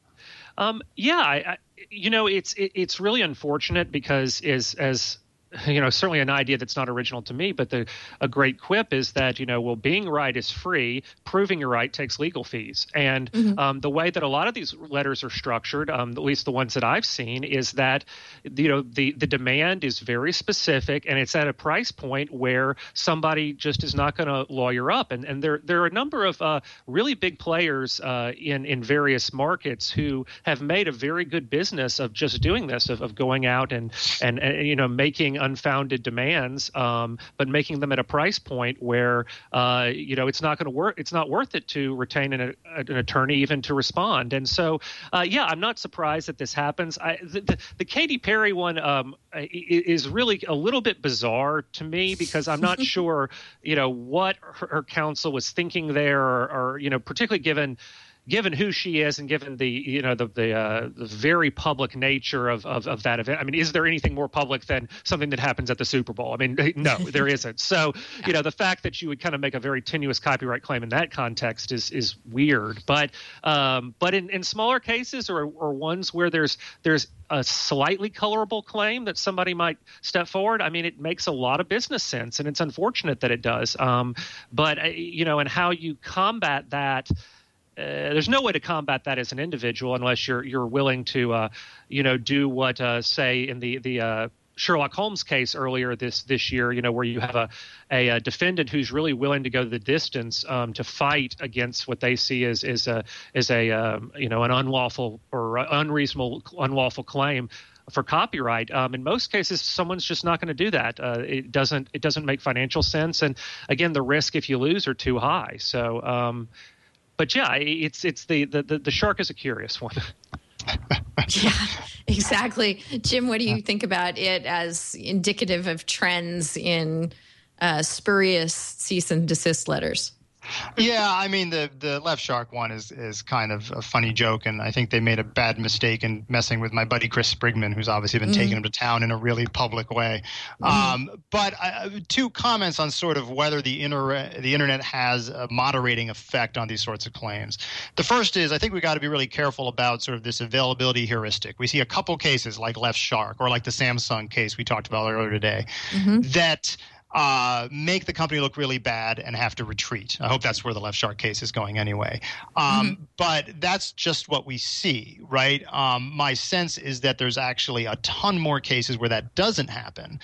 It's really unfortunate, because as certainly an idea that's not original to me, but a great quip is that, being right is free, proving you're right takes legal fees. And the way that a lot of these letters are structured, at least the ones that I've seen, is that, the demand is very specific, and it's at a price point where somebody just is not going to lawyer up. And there are a number of really big players in various markets who have made a very good business of just doing this, of going out and making unfounded demands, but making them at a price point where it's not going to work. It's not worth it to retain an attorney even to respond. And so, I'm not surprised that this happens. The Katy Perry one is really a little bit bizarre to me, because I'm not sure what her counsel was thinking there, or particularly given given who she is and given the the very public nature of that event, I mean, is there anything more public than something that happens at the Super Bowl? I mean, no, there isn't. So, the fact that you would kind of make a very tenuous copyright claim in that context is weird. But in smaller cases or ones where there's a slightly colorable claim that somebody might step forward, I mean, it makes a lot of business sense, and it's unfortunate that it does. But and how you combat that. There's no way to combat that as an individual unless you're willing to, do what, say, in the Sherlock Holmes case earlier this year, where you have a defendant who's really willing to go the distance to fight against what they see as an unlawful or unlawful claim for copyright. In most cases, someone's just not going to do that. It doesn't make financial sense, and again, the risk if you lose are too high. So. But yeah, it's the shark is a curious one. Yeah, exactly. Jim, what do you think about it as indicative of trends in spurious cease and desist letters? Yeah, I mean, the Left Shark one is kind of a funny joke, and I think they made a bad mistake in messing with my buddy Chris Sprigman, who's obviously been taking him to town in a really public way. But two comments on sort of whether the internet has a moderating effect on these sorts of claims. The first is I think we got to be really careful about sort of this availability heuristic. We see a couple cases like Left Shark or like the Samsung case we talked about earlier today that make the company look really bad and have to retreat. I hope that's where the Left Shark case is going anyway. But that's just what we see, right? My sense is that there's actually a ton more cases where that doesn't happen,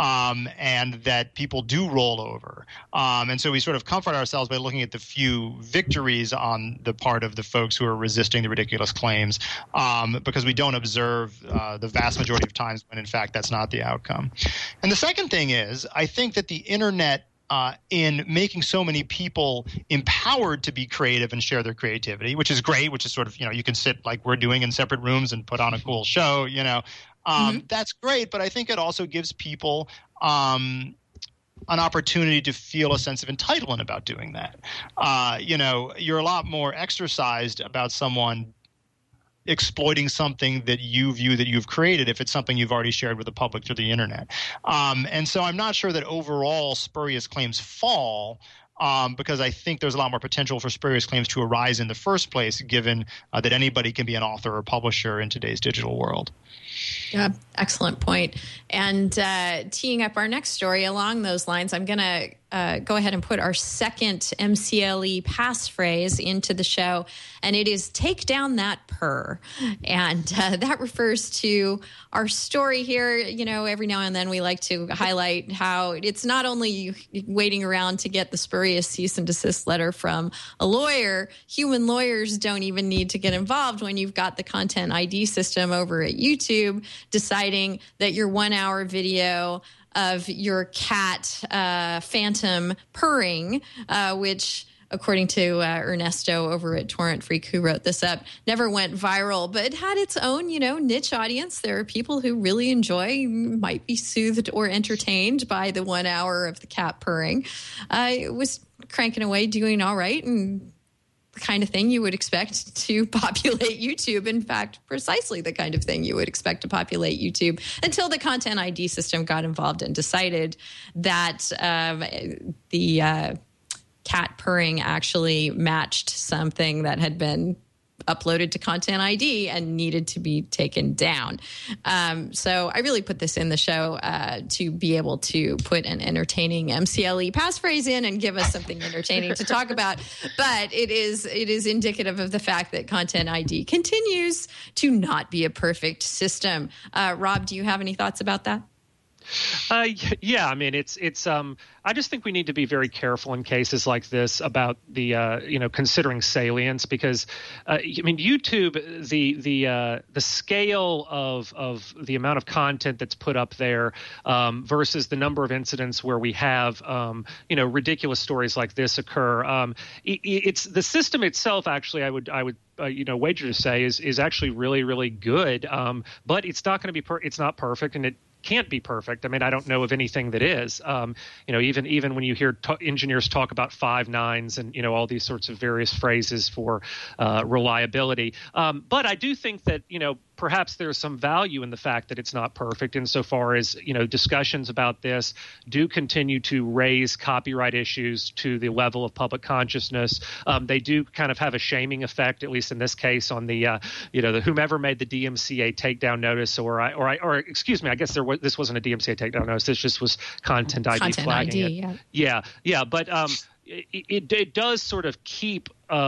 and that people do roll over. And so we sort of comfort ourselves by looking at the few victories on the part of the folks who are resisting the ridiculous claims, because we don't observe the vast majority of times when, in fact, that's not the outcome. And the second thing is, I think that the internet, in making so many people empowered to be creative and share their creativity, which is great, which is sort of, you can sit like we're doing in separate rooms and put on a cool show, that's great. But I think it also gives people an opportunity to feel a sense of entitlement about doing that. You're a lot more exercised about someone exploiting something that you view that you've created if it's something you've already shared with the public through the internet. And so I'm not sure that overall spurious claims fall, because I think there's a lot more potential for spurious claims to arise in the first place, given that anybody can be an author or publisher in today's digital world. Yeah, excellent point. And teeing up our next story along those lines, I'm going to go ahead and put our second MCLE passphrase into the show, and it is "take down that purr." And that refers to our story here. Every now and then we like to highlight how it's not only you waiting around to get the spurious cease and desist letter from a lawyer. Human lawyers don't even need to get involved when you've got the content ID system over at YouTube deciding that your 1 hour video of your cat Phantom purring, which, according to Ernesto over at Torrent Freak, who wrote this up, never went viral, but it had its own, niche audience. There are people who really might be soothed or entertained by the 1 hour of the cat purring. It was cranking away, doing all right, and the kind of thing you would expect to populate YouTube. In fact, precisely the kind of thing you would expect to populate YouTube, until the Content ID system got involved and decided that the cat purring actually matched something that had been uploaded to Content ID and needed to be taken down. So I really put this in the show to be able to put an entertaining MCLE passphrase in and give us something entertaining to talk about. But it is indicative of the fact that Content ID continues to not be a perfect system. Rob, do you have any thoughts about that? Yeah, I mean, it's I just think we need to be very careful in cases like this about the considering salience, because I mean, YouTube, the scale of the amount of content that's put up there versus the number of incidents where we have ridiculous stories like this occur. It's the system itself. Actually, I would wager to say is actually really, really good, but it's not going to be it's not perfect, and can't be perfect. I mean, I don't know of anything that is. Even when you hear engineers talk about 5 nines and all these sorts of various phrases for reliability, but I do think that perhaps there's some value in the fact that it's not perfect insofar as discussions about this do continue to raise copyright issues to the level of public consciousness. They do kind of have a shaming effect, at least in this case, on the whomever made the DMCA takedown notice, or excuse me, I guess this wasn't a DMCA takedown notice. This just was Content ID flagging it. Yeah. But it does sort of keep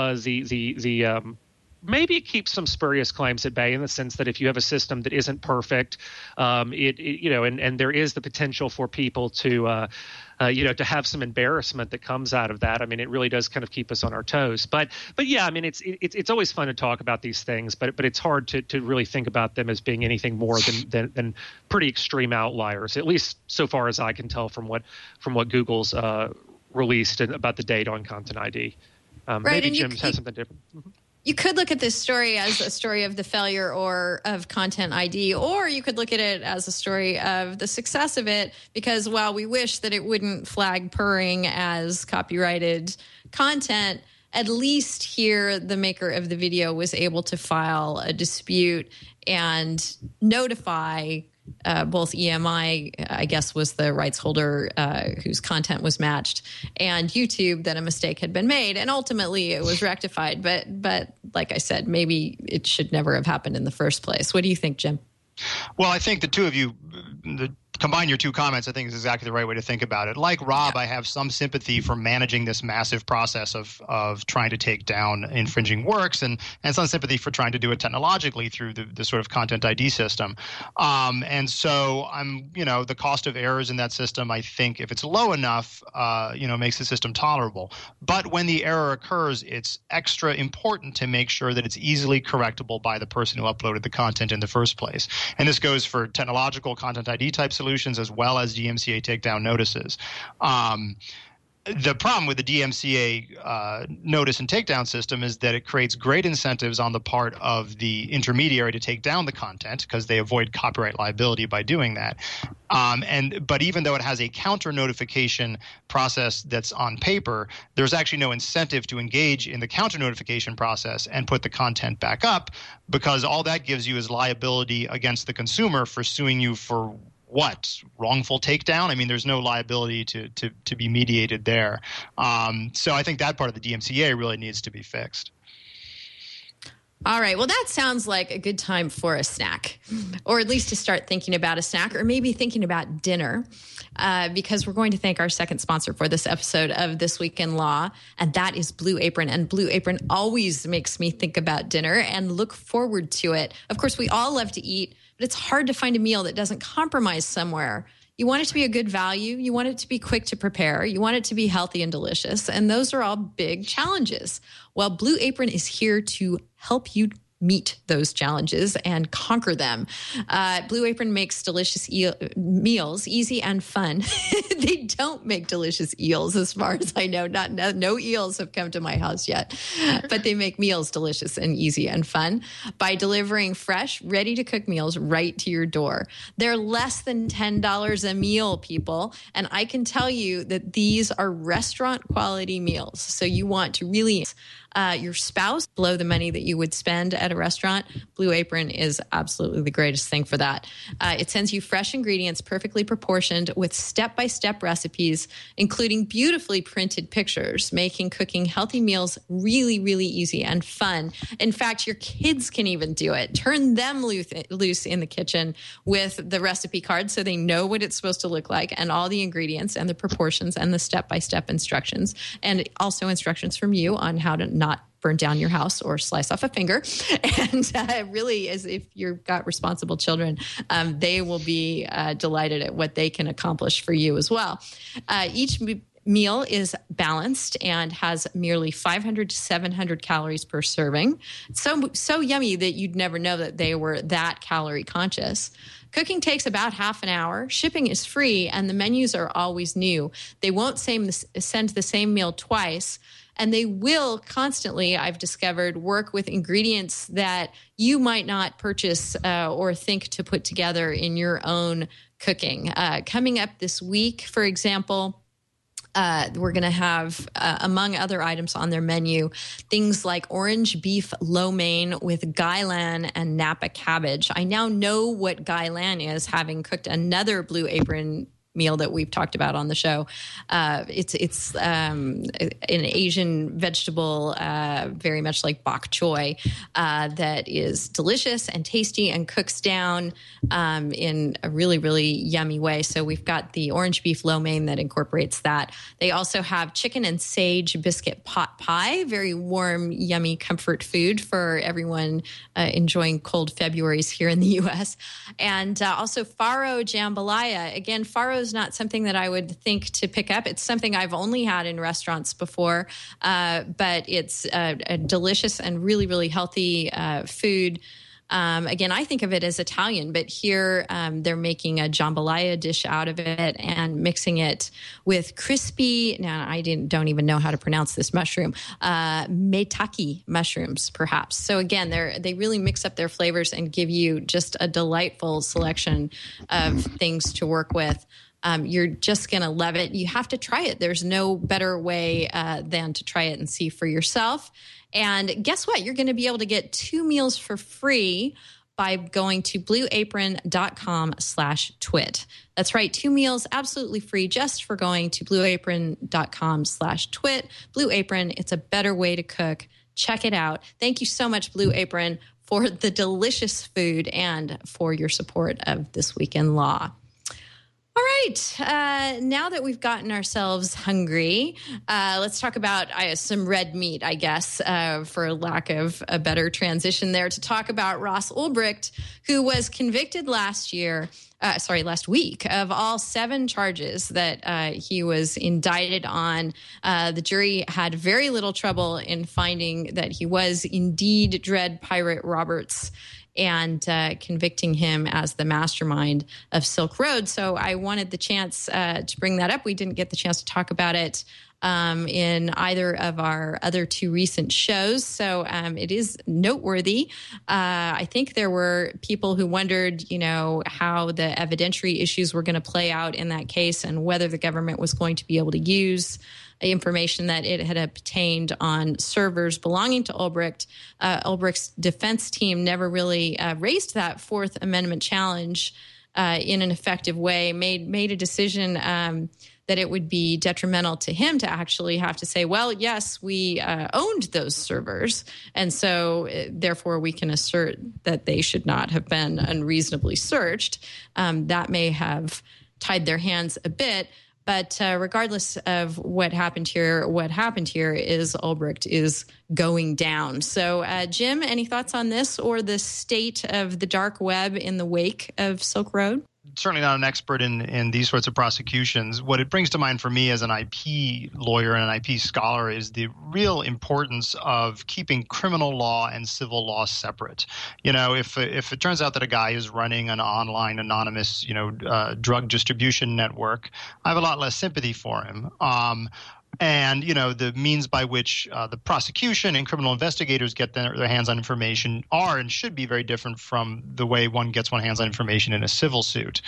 maybe it keeps some spurious claims at bay in the sense that if you have a system that isn't perfect, and there is the potential for people to have some embarrassment that comes out of that. I mean, it really does kind of keep us on our toes. But yeah, I mean, it's always fun to talk about these things, but it's hard to really think about them as being anything more than pretty extreme outliers, at least so far as I can tell from what Google's released about the data on Content ID. Maybe Jim has something different. Mm-hmm. You could look at this story as a story of the failure or of Content ID, or you could look at it as a story of the success of it, because while we wish that it wouldn't flag purring as copyrighted content, at least here the maker of the video was able to file a dispute and notify both EMI, I guess, was the rights holder whose content was matched, and YouTube that a mistake had been made, and ultimately it was rectified. But like I said, maybe it should never have happened in the first place. What do you think, Jim? Well, I think the two of you combine your two comments, I think is exactly the right way to think about it. Like Rob, I have some sympathy for managing this massive process of trying to take down infringing works, and some sympathy for trying to do it technologically through the sort of Content ID system. And so the cost of errors in that system, I think if it's low enough, makes the system tolerable. But when the error occurs, it's extra important to make sure that it's easily correctable by the person who uploaded the content in the first place. And this goes for technological Content ID type solutions as well as DMCA takedown notices. The problem with the DMCA notice and takedown system is that it creates great incentives on the part of the intermediary to take down the content because they avoid copyright liability by doing that. But even though it has a counter notification process that's on paper, there's actually no incentive to engage in the counter notification process and put the content back up, because all that gives you is liability against the consumer for suing you for what? Wrongful takedown? I mean, there's no liability to be mediated there. So I think that part of the DMCA really needs to be fixed. All right. Well, that sounds like a good time for a snack, or at least to start thinking about a snack, or maybe thinking about dinner, because we're going to thank our second sponsor for this episode of This Week in Law, and that is Blue Apron. And Blue Apron always makes me think about dinner and look forward to it. Of course, we all love to eat, but it's hard to find a meal that doesn't compromise somewhere. You want it to be a good value. You want it to be quick to prepare. You want it to be healthy and delicious. And those are all big challenges. Well, Blue Apron is here to help you meet those challenges and conquer them. Blue Apron makes delicious meals easy and fun. They don't make delicious eels, as far as I know. No eels have come to my house yet, but they make meals delicious and easy and fun by delivering fresh, ready-to-cook meals right to your door. They're less than $10 a meal, people, and I can tell you that these are restaurant-quality meals. So you want to really your spouse below the money that you would spend at a restaurant. Blue Apron is absolutely the greatest thing for that. It sends you fresh ingredients, perfectly proportioned, with step-by-step recipes, including beautifully printed pictures, making cooking healthy meals really, really easy and fun. In fact, your kids can even do it. Turn them loose in the kitchen with the recipe card so they know what it's supposed to look like, and all the ingredients and the proportions and the step-by-step instructions, and also instructions from you on how to not burn down your house or slice off a finger. And really, as if you've got responsible children, they will be delighted at what they can accomplish for you as well. Each meal is balanced and has merely 500 to 700 calories per serving. So yummy that you'd never know that they were that calorie conscious. Cooking takes about half an hour. Shipping is free, and the menus are always new. They won't send the same meal twice. And they will constantly, I've discovered, work with ingredients that you might not purchase or think to put together in your own cooking. Coming up this week, for example, we're going to have, among other items on their menu, things like orange beef lo mein with gailan and Napa cabbage. I now know what gailan is, having cooked another Blue Apron meal that we've talked about on the show. It's an Asian vegetable, very much like bok choy, that is delicious and tasty and cooks down in a really, really yummy way. So we've got the orange beef lo mein that incorporates that. They also have chicken and sage biscuit pot pie, very warm, yummy comfort food for everyone enjoying cold Februarys here in the U.S. And also farro jambalaya. Again, farro is not something that I would think to pick up. It's something I've only had in restaurants before, but it's a delicious and really, really healthy food. Again, I think of it as Italian, but here they're making a jambalaya dish out of it and mixing it with crispy, now I don't even know how to pronounce this mushroom, maitake mushrooms, perhaps. So again, they really mix up their flavors and give you just a delightful selection of things to work with. You're just going to love it. You have to try it. There's no better way than to try it and see for yourself. And guess what? You're going to be able to get 2 meals for free by going to blueapron.com/twit. That's right. 2 meals absolutely free just for going to blueapron.com/twit. Blue Apron, it's a better way to cook. Check it out. Thank you so much, Blue Apron, for the delicious food and for your support of This Week in Law. All right. Now that we've gotten ourselves hungry, let's talk about some red meat, I guess, for lack of a better transition there, to talk about Ross Ulbricht, who was convicted last week of all 7 charges that he was indicted on. The jury had very little trouble in finding that he was indeed Dread Pirate Roberts and convicting him as the mastermind of Silk Road. So I wanted the chance to bring that up. We didn't get the chance to talk about it in either of our other 2 recent shows. So it is noteworthy. I think there were people who wondered, how the evidentiary issues were going to play out in that case and whether the government was going to be able to use information that it had obtained on servers belonging to Ulbricht. Ulbricht's defense team never really raised that Fourth Amendment challenge in an effective way, made a decision that it would be detrimental to him to actually have to say, well, yes, we owned those servers, and so therefore we can assert that they should not have been unreasonably searched. That may have tied their hands a bit. But regardless of what happened here is Ulbricht is going down. So, Jim, any thoughts on this or the state of the dark web in the wake of Silk Road? Certainly not an expert in these sorts of prosecutions. What it brings to mind for me as an IP lawyer and an IP scholar is the real importance of keeping criminal law and civil law separate. If it turns out that a guy is running an online anonymous, drug distribution network, I have a lot less sympathy for him. And, the means by which the prosecution and criminal investigators get their hands on information are and should be very different from the way one gets one's hands on information in a civil suit.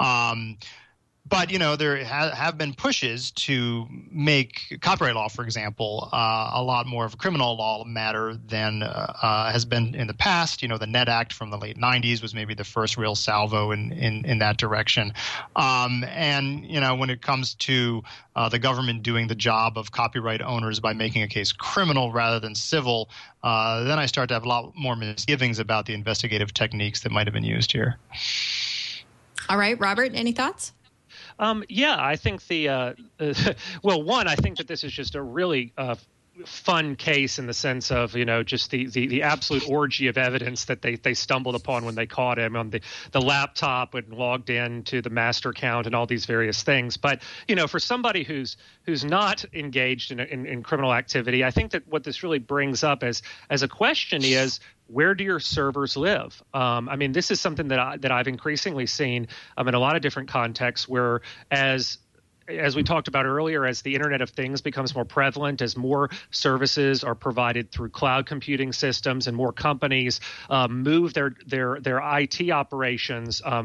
But, there have been pushes to make copyright law, for example, a lot more of a criminal law matter than has been in the past. The Net Act from the late 90s was maybe the first real salvo in that direction. And, when it comes to the government doing the job of copyright owners by making a case criminal rather than civil, then I start to have a lot more misgivings about the investigative techniques that might have been used here. All right, Robert, any thoughts? Yeah, I think I think that this is just a really fun case in the sense of, just the absolute orgy of evidence that they stumbled upon when they caught him on the laptop and logged in to the master account and all these various things. But, for somebody who's not engaged in criminal activity, I think that what this really brings up as a question is, where do your servers live? This is something that I've increasingly seen in a lot of different contexts where as we talked about earlier, as the Internet of Things becomes more prevalent, as more services are provided through cloud computing systems and more companies move their IT operations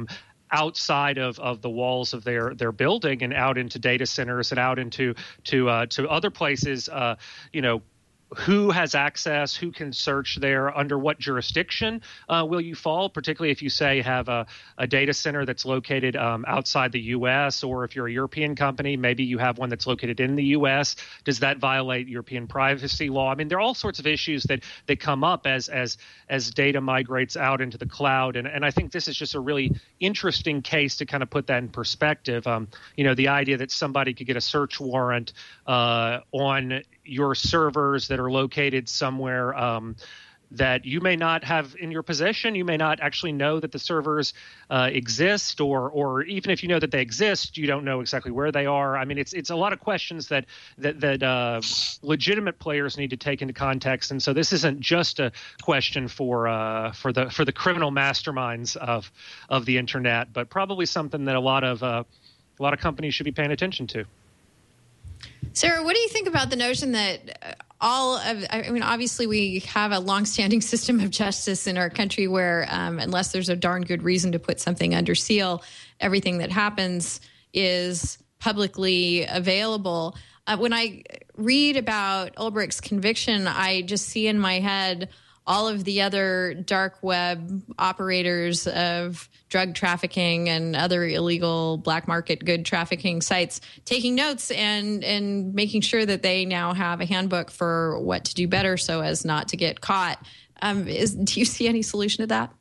outside of the walls of their building and out into data centers and out into to other places, who has access, who can search there, under what jurisdiction will you fall, particularly if you, say, have a data center that's located outside the U.S., or if you're a European company, maybe you have one that's located in the U.S. Does that violate European privacy law? I mean, there are all sorts of issues that come up as data migrates out into the cloud. And I think this is just a really interesting case to kind of put that in perspective. The idea that somebody could get a search warrant on your servers that are located somewhere that you may not have in your possession. You may not actually know that the servers exist, or even if you know that they exist, you don't know exactly where they are. I mean, it's a lot of questions that legitimate players need to take into context. And so this isn't just a question for the criminal masterminds of the internet, but probably something that a lot of companies should be paying attention to. Sarah, what do you think about the notion that obviously we have a longstanding system of justice in our country where unless there's a darn good reason to put something under seal, everything that happens is publicly available. When I read about Ulbricht's conviction, I just see in my head all of the other dark web operators of drug trafficking and other illegal black market good trafficking sites taking notes and making sure that they now have a handbook for what to do better so as not to get caught. Do you see any solution to that?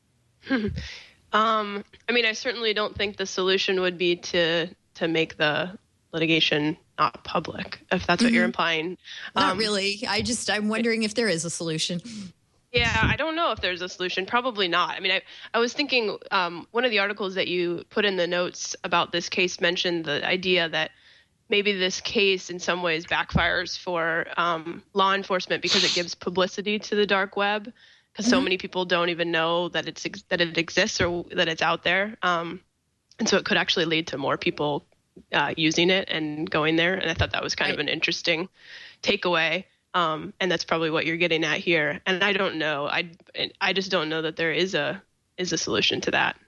I certainly don't think the solution would be to make the litigation not public, if that's what you're implying. Not really. I'm wondering if there is a solution. Yeah, I don't know if there's a solution. Probably not. I mean, I was thinking one of the articles that you put in the notes about this case mentioned the idea that maybe this case in some ways backfires for law enforcement because it gives publicity to the dark web, because so many people don't even know that it exists or that it's out there. And so it could actually lead to more people using it and going there. And I thought that was kind of an interesting takeaway. And that's probably what you're getting at here. And I don't know. I just don't know that there is a solution to that.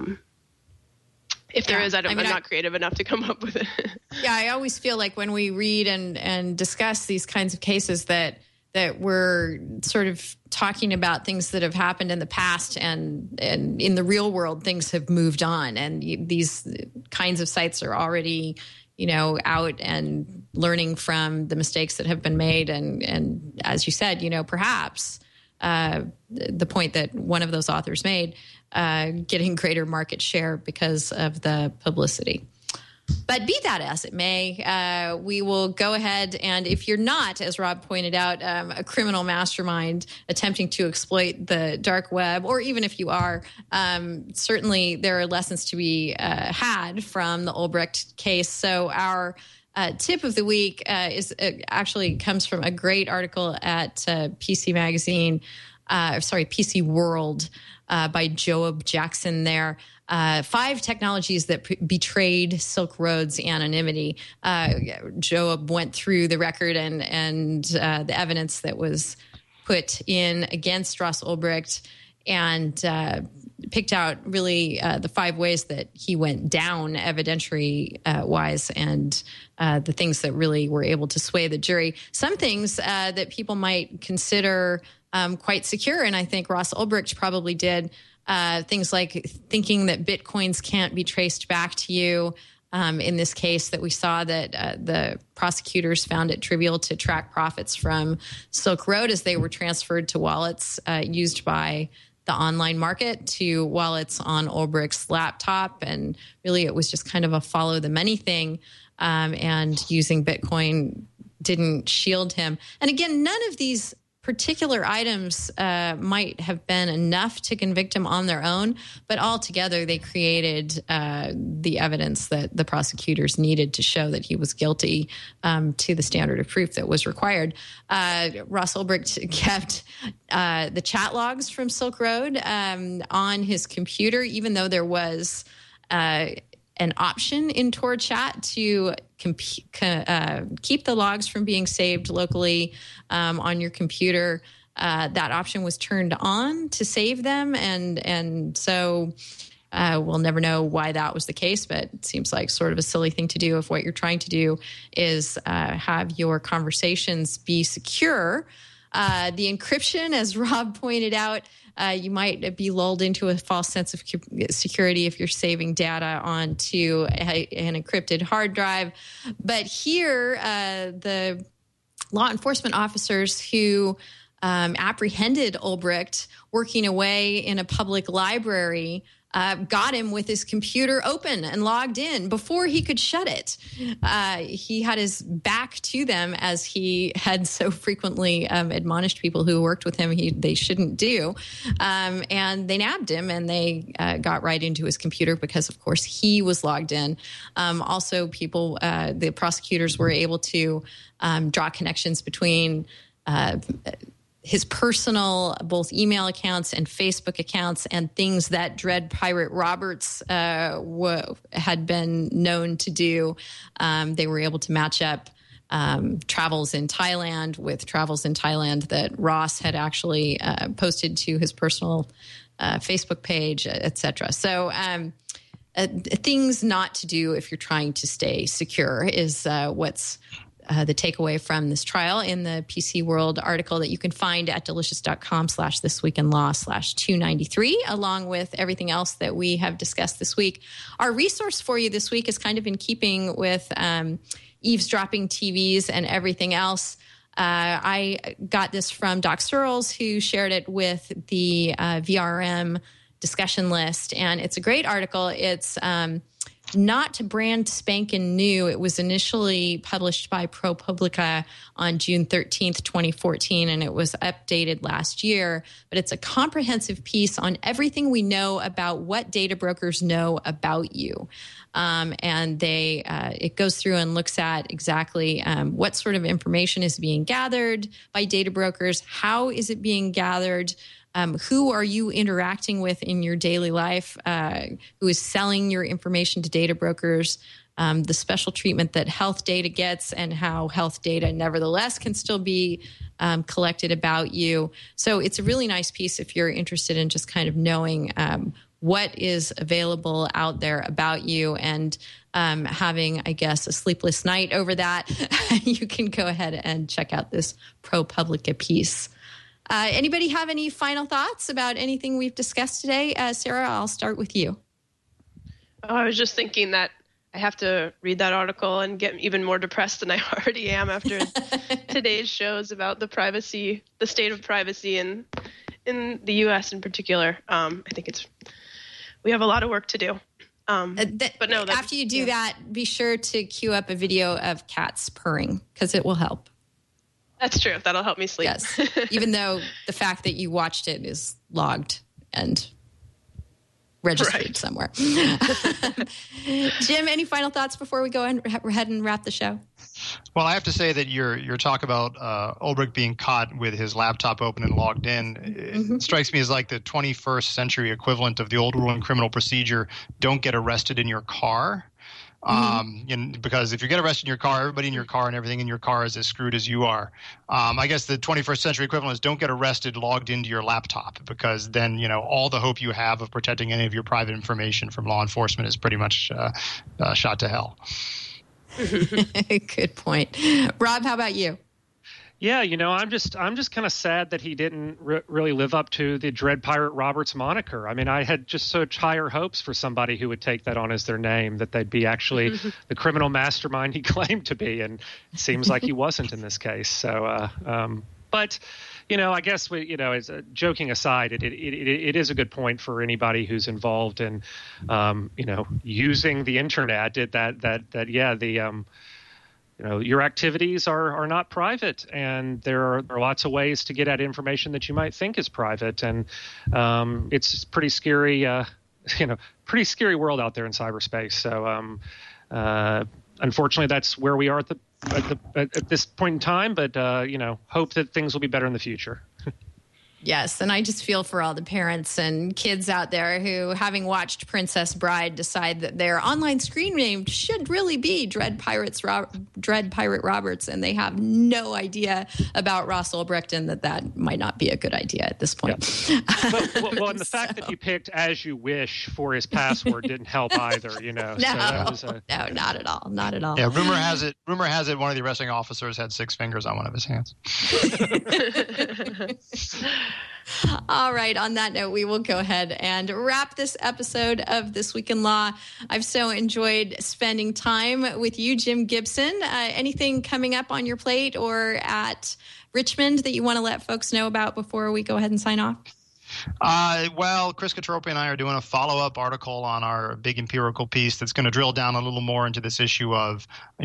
If there is, I'm not creative enough to come up with it. Yeah, I always feel like when we read and discuss these kinds of cases that we're sort of talking about things that have happened in the past, and in the real world, things have moved on. And these kinds of sites are already out and learning from the mistakes that have been made. And as you said, perhaps the point that one of those authors made, getting greater market share because of the publicity. But be that as it may, we will go ahead. And if you're not, as Rob pointed out, a criminal mastermind attempting to exploit the dark web, or even if you are, certainly there are lessons to be had from the Ulbricht case. So our tip of the week actually comes from a great article at PC World by Joab Jackson there. 5 technologies that betrayed Silk Road's anonymity. Joab went through the record and the evidence that was put in against Ross Ulbricht and picked out really the 5 ways that he went down evidentiary wise and the things that really were able to sway the jury. Some things that people might consider quite secure, and I think Ross Ulbricht probably did. Things like thinking that Bitcoins can't be traced back to you. In this case that we saw that the prosecutors found it trivial to track profits from Silk Road as they were transferred to wallets used by the online market to wallets on Ulbricht's laptop. And really it was just kind of a follow the money thing. And using Bitcoin didn't shield him. And again, none of these particular items might have been enough to convict him on their own, but altogether they created the evidence that the prosecutors needed to show that he was guilty to the standard of proof that was required. Ross Ulbricht kept the chat logs from Silk Road on his computer, even though there was an option in Tor Chat to keep the logs from being saved locally on your computer. That option was turned on to save them, and so We'll never know why that was the case, but it seems like sort of a silly thing to do if what you're trying to do is have your conversations be secure. The encryption, as Rob pointed out, you might be lulled into a false sense of security if you're saving data onto an encrypted hard drive. But here, the law enforcement officers who apprehended Ulbricht working away in a public library got him with his computer open and logged in before he could shut it. He had his back to them, as he had so frequently admonished people who worked with him they shouldn't do. And they nabbed him, and they got right into his computer because, of course, he was logged in. Also, the prosecutors were able to draw connections between his personal both email accounts and Facebook accounts and things that Dread Pirate Roberts had been known to do. They were able to match up travels in Thailand with travels in Thailand that Ross had actually posted to his personal Facebook page, etc. So things not to do if you're trying to stay secure is what's the takeaway from this trial in the PC World article that you can find at delicious.com/thisweekinlaw/293, along with everything else that we have discussed this week. Our resource for you this week is kind of in keeping with eavesdropping TVs and everything else. I got this from Doc Searles, who shared it with the VRM discussion list, and it's a great article. It's not brand spanking new. It was initially published by ProPublica on June 13th, 2014, and it was updated last year. But it's a comprehensive piece on everything we know about what data brokers know about you. And it goes through and looks at exactly what sort of information is being gathered by data brokers, how is it being gathered, who are you interacting with in your daily life, who is selling your information to data brokers, the special treatment that health data gets, and how health data nevertheless can still be collected about you. So it's a really nice piece if you're interested in just kind of knowing what is available out there about you and having, I guess, a sleepless night over that. You can go ahead and check out this ProPublica piece. Anybody have any final thoughts about anything we've discussed today? Sarah, I'll start with you. Oh, I was just thinking that I have to read that article and get even more depressed than I already am after today's shows about the state of privacy in the U.S. in particular. I think we have a lot of work to do. But no, after you do that, be sure to queue up a video of cats purring, because it will help. That's true. That'll help me sleep. Yes. Even though the fact that you watched it is logged and registered somewhere. Jim, any final thoughts before we go ahead and wrap the show? Well, I have to say that your talk about Ulbricht being caught with his laptop open and logged in it strikes me as like the 21st century equivalent of the old rule in criminal procedure: don't get arrested in your car. Because if you get arrested in your car, everybody in your car and everything in your car is as screwed as you are. I guess the 21st century equivalent is don't get arrested logged into your laptop, because then, all the hope you have of protecting any of your private information from law enforcement is pretty much shot to hell. Good point. Rob, how about you? Yeah, I'm just kind of sad that he didn't really live up to the Dread Pirate Roberts moniker. I mean, I had just such higher hopes for somebody who would take that on as their name, that they'd be actually the criminal mastermind he claimed to be, and it seems like he wasn't in this case. So, but I guess as joking aside, it is a good point for anybody who's involved in, using the internet. Your activities are not private, and there are lots of ways to get at information that you might think is private, and it's pretty scary, pretty scary world out there in cyberspace. So, unfortunately, that's where we are at this point in time. But hope that things will be better in the future. Yes, and I just feel for all the parents and kids out there who, having watched Princess Bride, decide that their online screen name should really be Dread Pirate Roberts, and they have no idea about Ross Ulbricht and that might not be a good idea at this point. Yeah. Well, and the fact that he picked As You Wish for his password didn't help either, you know. No, not at all. Not at all. Yeah, rumor has it one of the arresting officers had 6 fingers on one of his hands. All right. On that note, we will go ahead and wrap this episode of This Week in Law. I've so enjoyed spending time with you, Jim Gibson. Anything coming up on your plate or at Richmond that you want to let folks know about before we go ahead and sign off? Well, Chris Katropi and I are doing a follow-up article on our big empirical piece that's going to drill down a little more into this issue of,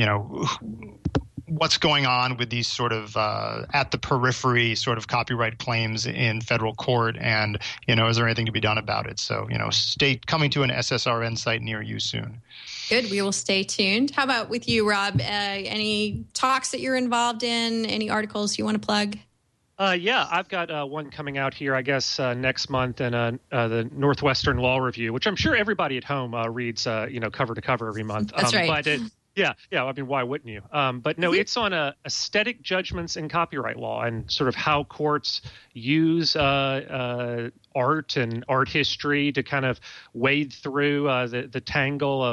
what's going on with these sort of at the periphery sort of copyright claims in federal court, and is there anything to be done about it? So coming to an SSRN site near you soon. Good. We will stay tuned. How about with you, Rob? Any talks that you're involved in? Any articles you want to plug? Yeah, I've got one coming out here, I guess, next month in the Northwestern Law Review, which I'm sure everybody at home reads, cover to cover every month. That's right. But yeah. I mean, why wouldn't you? But no, it's on aesthetic judgments in copyright law and sort of how courts use art and art history to kind of wade through the tangle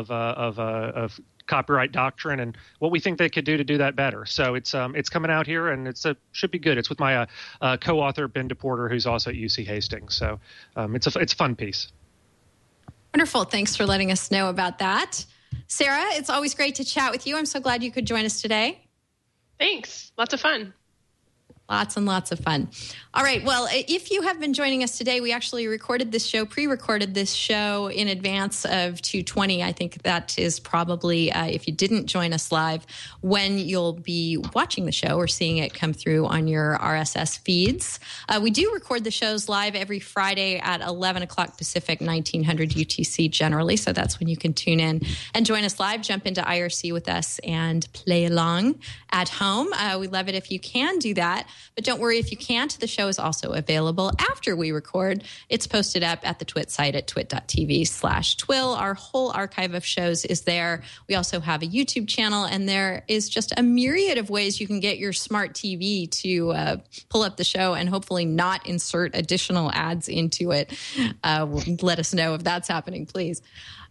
of copyright doctrine and what we think they could do to do that better. So it's coming out here, and should be good. It's with my co-author Ben DePorter, who's also at UC Hastings. So it's a fun piece. Wonderful. Thanks for letting us know about that. Sarah, it's always great to chat with you. I'm so glad you could join us today. Thanks. Lots of fun. Lots and lots of fun. All right. Well, if you have been joining us today, we actually pre-recorded this show in advance of 220. I think that is probably, if you didn't join us live, when you'll be watching the show or seeing it come through on your RSS feeds. We do record the shows live every Friday at 11 o'clock Pacific, 1900 UTC generally. So that's when you can tune in and join us live, jump into IRC with us and play along at home. We love it if you can do that. But don't worry if you can't. The show is also available after we record. It's posted up at the Twit site at twit.tv/twill. Our whole archive of shows is there. We also have a YouTube channel, and there is just a myriad of ways you can get your smart TV to pull up the show and hopefully not insert additional ads into it. Let us know if that's happening, please.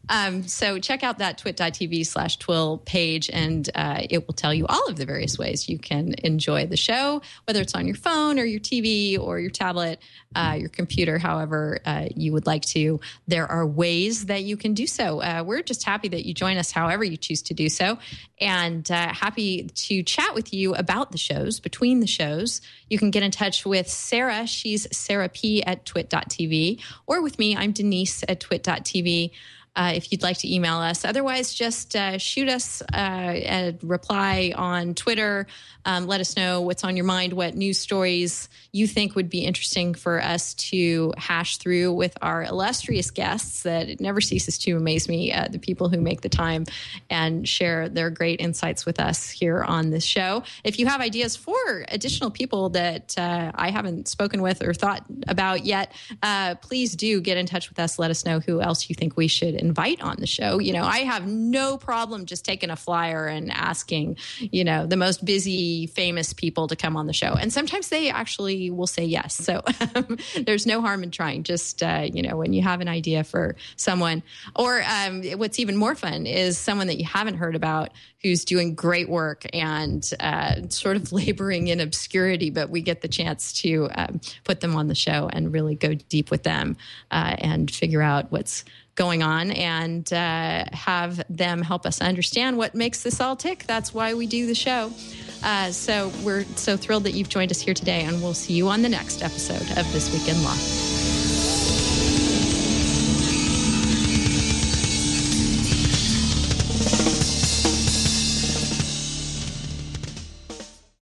So check out that twit.tv/twill page, and it will tell you all of the various ways you can enjoy the show, whether it's on your phone or your TV or your tablet, your computer, however you would like to. There are ways that you can do so. We're just happy that you join us however you choose to do so, and happy to chat with you about the shows, between the shows. You can get in touch with Sarah. She's Sarah P. at twit.tv, or with me, I'm Denise at twit.tv. If you'd like to email us. Otherwise, just shoot us a reply on Twitter. Let us know what's on your mind, what news stories you think would be interesting for us to hash through with our illustrious guests. That it never ceases to amaze me, the people who make the time and share their great insights with us here on this show. If you have ideas for additional people that I haven't spoken with or thought about yet, please do get in touch with us. Let us know who else you think we should invite on the show. I have no problem just taking a flyer and asking, the most busy, famous people to come on the show. And sometimes they actually will say yes. So there's no harm in trying. Just, when you have an idea for someone, or what's even more fun is someone that you haven't heard about who's doing great work and sort of laboring in obscurity, but we get the chance to put them on the show and really go deep with them and figure out what's going on and have them help us understand what makes this all tick. That's why we do the show. So we're so thrilled that you've joined us here today, and we'll see you on the next episode of This Week in Law.